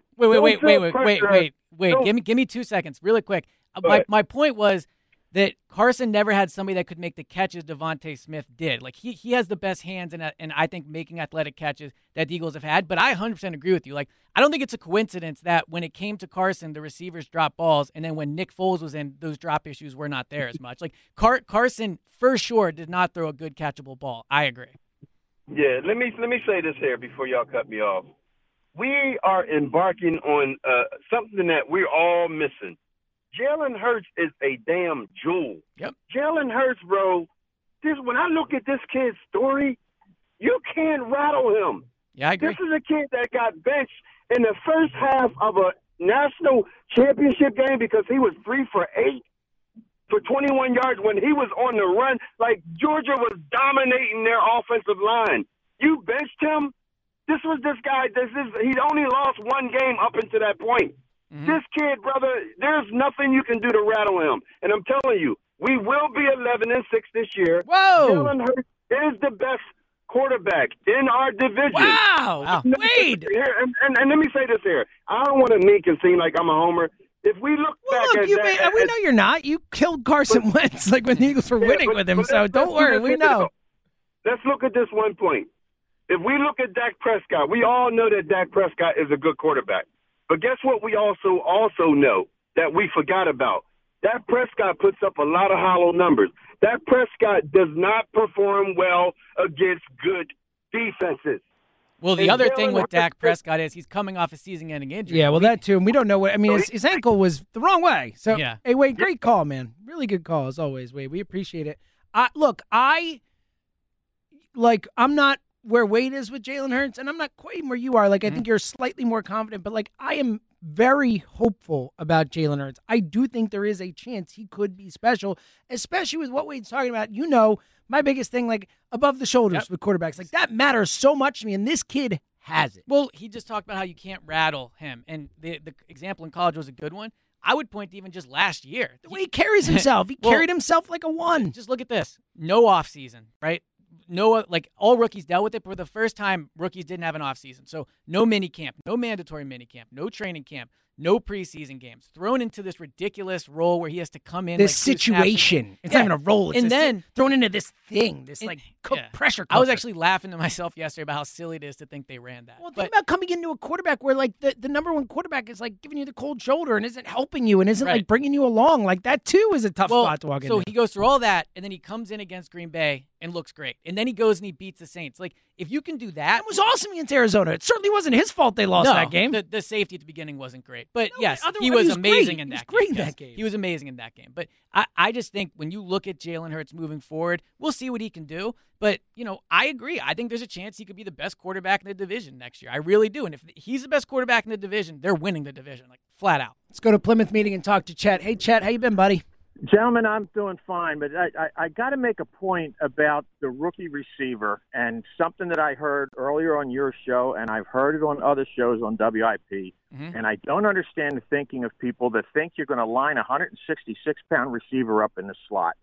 Wait. Give me 2 seconds, really quick. My point was that Carson never had somebody that could make the catches Devontae Smith did. Like he has the best hands and I think making athletic catches that the Eagles have had. But I 100% agree with you. Like I don't think it's a coincidence that when it came to Carson, the receivers dropped balls, and then when Nick Foles was in, those drop issues were not there as much. Like Carson for sure did not throw a good catchable ball. I agree. Yeah, let me say this here before y'all cut me off. We are embarking on something that we're all missing. Jalen Hurts is a damn jewel. Yep. Jalen Hurts, bro, when I look at this kid's story, you can't rattle him. Yeah, I agree. This is a kid that got benched in the first half of a national championship game because he was 3 for 8 for 21 yards when he was on the run. Like, Georgia was dominating their offensive line. You benched him? This was this guy. He'd only lost one game up until that point. Mm-hmm. This kid, brother, there's nothing you can do to rattle him. And I'm telling you, we will be 11-6 this year. Whoa! Jalen Hurts is the best quarterback in our division. Wow! Wade! And let me say this here. I don't want to make it seem like I'm a homer. If we look back at that... we know you're not. You killed Carson Wentz like when the Eagles were winning with him, so don't worry. We know. Let's look at this one point. If we look at Dak Prescott, we all know that Dak Prescott is a good quarterback. But guess what we also know that we forgot about? Dak Prescott puts up a lot of hollow numbers. Dak Prescott does not perform well against good defenses. Well, the other thing with Dak Prescott is he's coming off a season-ending injury. Yeah, well, that too. And we don't know what – I mean, his ankle was the wrong way. So, yeah. Hey, Wade, great call, man. Really good call, as always, Wade. We appreciate it. I'm not where Wade is with Jalen Hurts, and I'm not quite where you are. Like, I think you're slightly more confident, but, like, I am very hopeful about Jalen Hurts. I do think there is a chance he could be special, especially with what Wade's talking about. You know, my biggest thing, like, above the shoulders with quarterbacks. Like, that matters so much to me, and this kid has it. Well, he just talked about how you can't rattle him, and the example in college was a good one. I would point to even just last year. The way he carries himself. He carried himself like a one. Just look at this. No offseason, right? No, like all rookies dealt with it, but for the first time, rookies didn't have an offseason. So no mini camp, no mandatory mini camp, no training camp, no preseason games, thrown into this ridiculous role where he has to come in. This situation. It's not even a role. It's thrown into this thing, this pressure cooker. I was actually laughing to myself yesterday about how silly it is to think they ran that. Well, think about coming into a quarterback where like the number one quarterback is like giving you the cold shoulder and isn't helping you and isn't like bringing you along. Like that too is a tough spot to walk into. So he goes through all that and then he comes in against Green Bay and looks great. And then he goes and he beats the Saints. Like if you can do that. It was awesome against Arizona. It certainly wasn't his fault they lost that game. The safety at the beginning wasn't great. But yes, he was amazing in that game. He was amazing in that game. But I just think when you look at Jalen Hurts moving forward, we'll see what he can do. But, I agree. I think there's a chance he could be the best quarterback in the division next year. I really do. And if he's the best quarterback in the division, they're winning the division, like flat out. Let's go to Plymouth meeting and talk to Chet. Hey, Chet, how you been, buddy? Gentlemen, I'm doing fine, but I got to make a point about the rookie receiver and something that I heard earlier on your show, and I've heard it on other shows on WIP, and I don't understand the thinking of people that think you're going to line a 166-pound receiver up in the slot.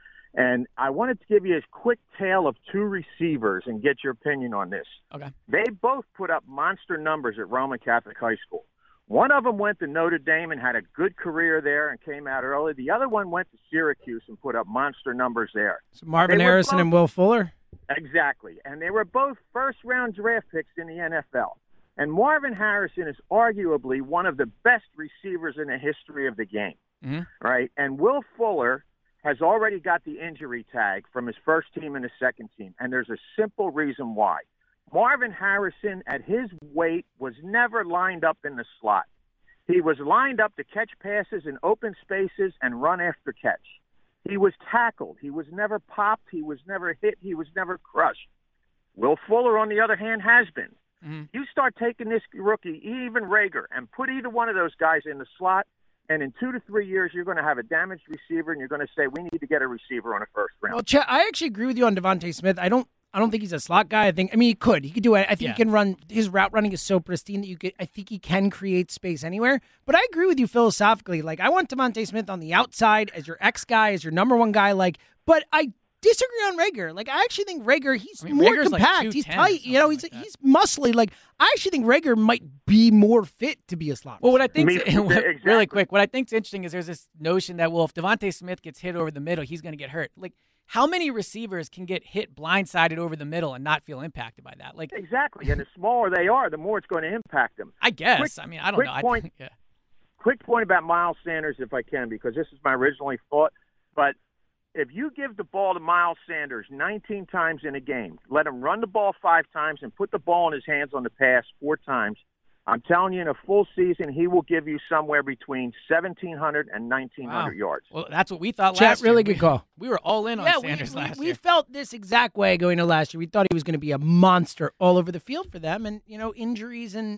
And I wanted to give you a quick tale of two receivers and get your opinion on this. Okay. They both put up monster numbers at Roman Catholic High School. One of them went to Notre Dame and had a good career there and came out early. The other one went to Syracuse and put up monster numbers there. So Marvin Harrison and Will Fuller? Exactly. And they were both first-round draft picks in the NFL. And Marvin Harrison is arguably one of the best receivers in the history of the game, right? And Will Fuller has already got the injury tag from his first team and his second team, and there's a simple reason why. Marvin Harrison, at his weight, was never lined up in the slot. He was lined up to catch passes in open spaces and run after catch. He was tackled. He was never popped. He was never hit. He was never crushed. Will Fuller, on the other hand, has been. You start taking this rookie, even Rager, and put either one of those guys in the slot, and in 2 to 3 years, you're going to have a damaged receiver, and you're going to say, we need to get a receiver on a first round. Well, Chet, I actually agree with you on Devontae Smith. I don't think he's a slot guy. He could do it. I think he can run. His route running is so pristine that I think he can create space anywhere. But I agree with you philosophically. Like, I want Devontae Smith on the outside as your X guy, as your number one guy. But I disagree on Rager. Like, I actually think Rager, he's more Rager's compact. Like he's tight. He's muscly. Like, I actually think Rager might be more fit to be a slot. Well, what I think, really quick, what I think's interesting is there's this notion that, if Devontae Smith gets hit over the middle, he's going to get hurt. Like, how many receivers can get hit blindsided over the middle and not feel impacted by that? Like exactly, and the smaller they are, the more it's going to impact them. I guess. I don't know. Quick point about Miles Sanders, if I can, because this is my originally thought. But if you give the ball to Miles Sanders 19 times in a game, let him run the ball 5 times and put the ball in his hands on the pass 4 times, I'm telling you, in a full season, he will give you somewhere between 1,700 and 1,900 yards. Well, that's what we thought last year. Really good call. We were all in on Sanders last year. We felt this exact way going to last year. We thought he was going to be a monster all over the field for them, and injuries and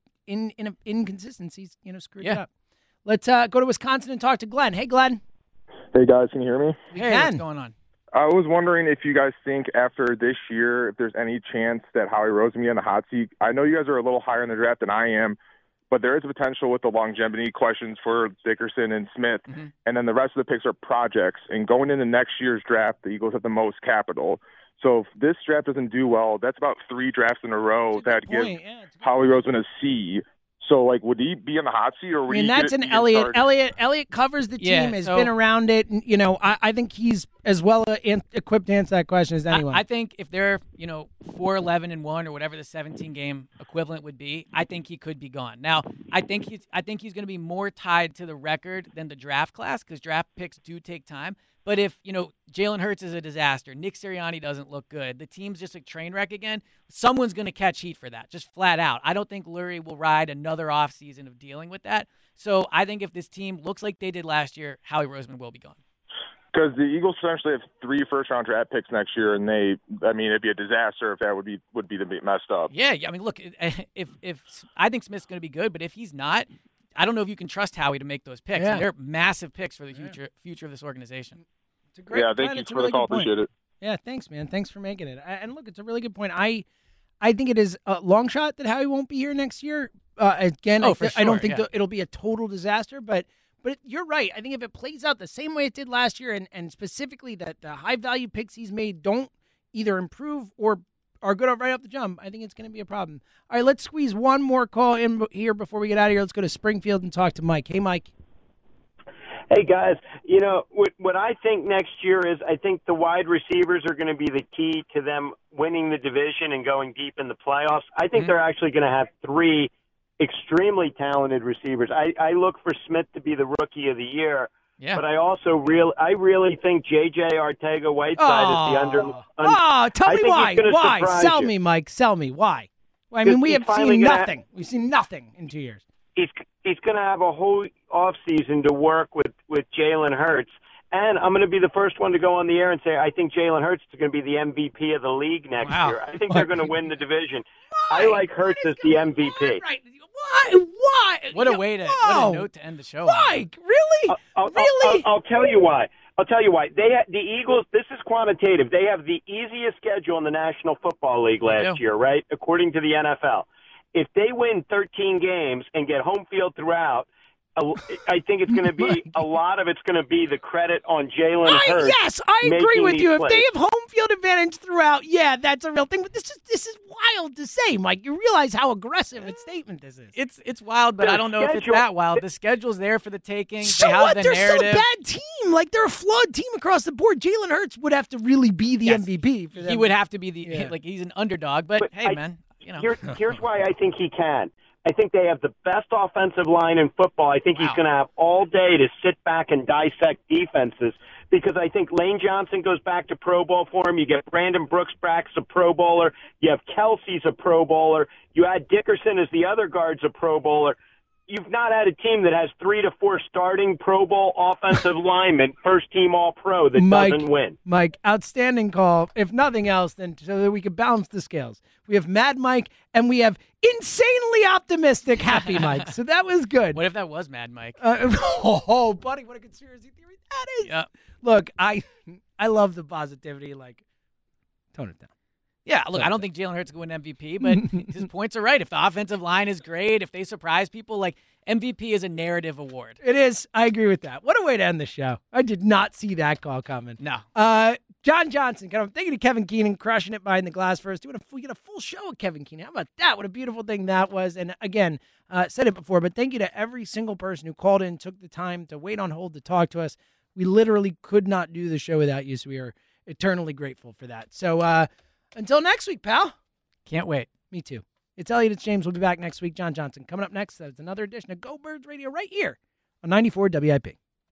inconsistencies, screwed it up. Let's go to Wisconsin and talk to Glenn. Hey, Glenn. Hey, guys, can you hear me? Hey, what's going on? I was wondering if you guys think after this year, if there's any chance that Howie Roseman will be on the hot seat. I know you guys are a little higher in the draft than I am, but there is a potential with the longevity questions for Dickerson and Smith, and then the rest of the picks are projects. And going into next year's draft, the Eagles have the most capital. So if this draft doesn't do well, that's about 3 drafts in a row that give Howie Roseman a C. So, would he be on the hot seat, or would that's an Elliott. Elliott covers the team, has been around it. And, I think he's as well equipped to answer that question as anyone. I think if they're 4-11-1 or whatever the 17-game equivalent would be, I think he could be gone. Now, I think he's going to be more tied to the record than the draft class because draft picks do take time. But if, Jalen Hurts is a disaster, Nick Sirianni doesn't look good, the team's just a train wreck again, someone's going to catch heat for that, just flat out. I don't think Lurie will ride another offseason of dealing with that. So I think if this team looks like they did last year, Howie Roseman will be gone. Because the Eagles essentially have 3 first-round draft picks next year, and it'd be a disaster if that would be messed up. Yeah, look, if I think Smith's going to be good, but if he's not, I don't know if you can trust Howie to make those picks. Yeah. And they're massive picks for the future of this organization. It's a great thank you for the call. Appreciate it. Yeah, thanks, man. Thanks for making it. And look, it's a really good point. I think it is a long shot that Howie won't be here next year. Again, I don't think it'll be a total disaster, but you're right. I think if it plays out the same way it did last year, and specifically that the high-value picks he's made don't either improve or are good right off the jump, I think it's going to be a problem. All right, let's squeeze one more call in here before we get out of here. Let's go to Springfield and talk to Mike. Hey, Mike. Hey, guys, what I think next year is I think the wide receivers are going to be the key to them winning the division and going deep in the playoffs. I think they're actually going to have 3 extremely talented receivers. I look for Smith to be the rookie of the year, but I also really think J.J. Arcega-Whiteside is the under. Tell me why. Why? Sell me, Mike. Sell me. Why? I mean, we have seen nothing. We've seen nothing in 2 years. He's going to have a whole offseason to work with Jalen Hurts. And I'm going to be the first one to go on the air and say I think Jalen Hurts is going to be the MVP of the league next year. I think they're going to win the division. I like Hurts as the MVP. Why? What a note to end the show. Mike, really? Really? I'll tell you why. The Eagles, this is quantitative. They have the easiest schedule in the National Football League last year, right? According to the NFL. If they win 13 games and get home field throughout, I think it's going to be a lot of it's going to be the credit on Jalen Hurts. Yes, I agree with you. If they have home field advantage throughout, that's a real thing. But this is wild to say, Mike. You realize how aggressive a statement this is. It's wild, but I don't know if it's that wild. The schedule's there for the taking. So they have what? The They're narrative. still a bad team. Like, they're a flawed team across the board. Jalen Hurts would have to really be the MVP for them. He would have to be he's an underdog. But hey, man, here's why I think he can. I think they have the best offensive line in football. I think he's going to have all day to sit back and dissect defenses because I think Lane Johnson goes back to Pro Bowl for him. You get Brandon Brooks back as a Pro Bowler. You have Kelsey's a Pro Bowler. You add Dickerson as the other guard's a Pro Bowler. You've not had a team that has 3 to 4 starting Pro Bowl offensive linemen, first team All-Pro that doesn't win. Mike, outstanding call. If nothing else, then so that we can balance the scales. We have Mad Mike, and we have insanely optimistic Happy Mike. So that was good. What if that was Mad Mike? Buddy, what a conspiracy theory that is. Yeah. Look, I love the positivity. Like, tone it down. Yeah, look, I don't think Jalen Hurts will win MVP, but his points are right. If the offensive line is great, if they surprise people, like MVP is a narrative award. It is. I agree with that. What a way to end the show. I did not see that call coming. No. John Johnson, thank you to Kevin Keenan, crushing it behind the glass for us. We get a full show of Kevin Keenan. How about that? What a beautiful thing that was. And again, said it before, but thank you to every single person who called in, took the time to wait on hold to talk to us. We literally could not do the show without you, so we are eternally grateful for that. So, until next week, pal. Can't wait. Me too. It's Elliot. It's James. We'll be back next week. John Johnson coming up next. That's another edition of Go Birds Radio right here on 94 WIP.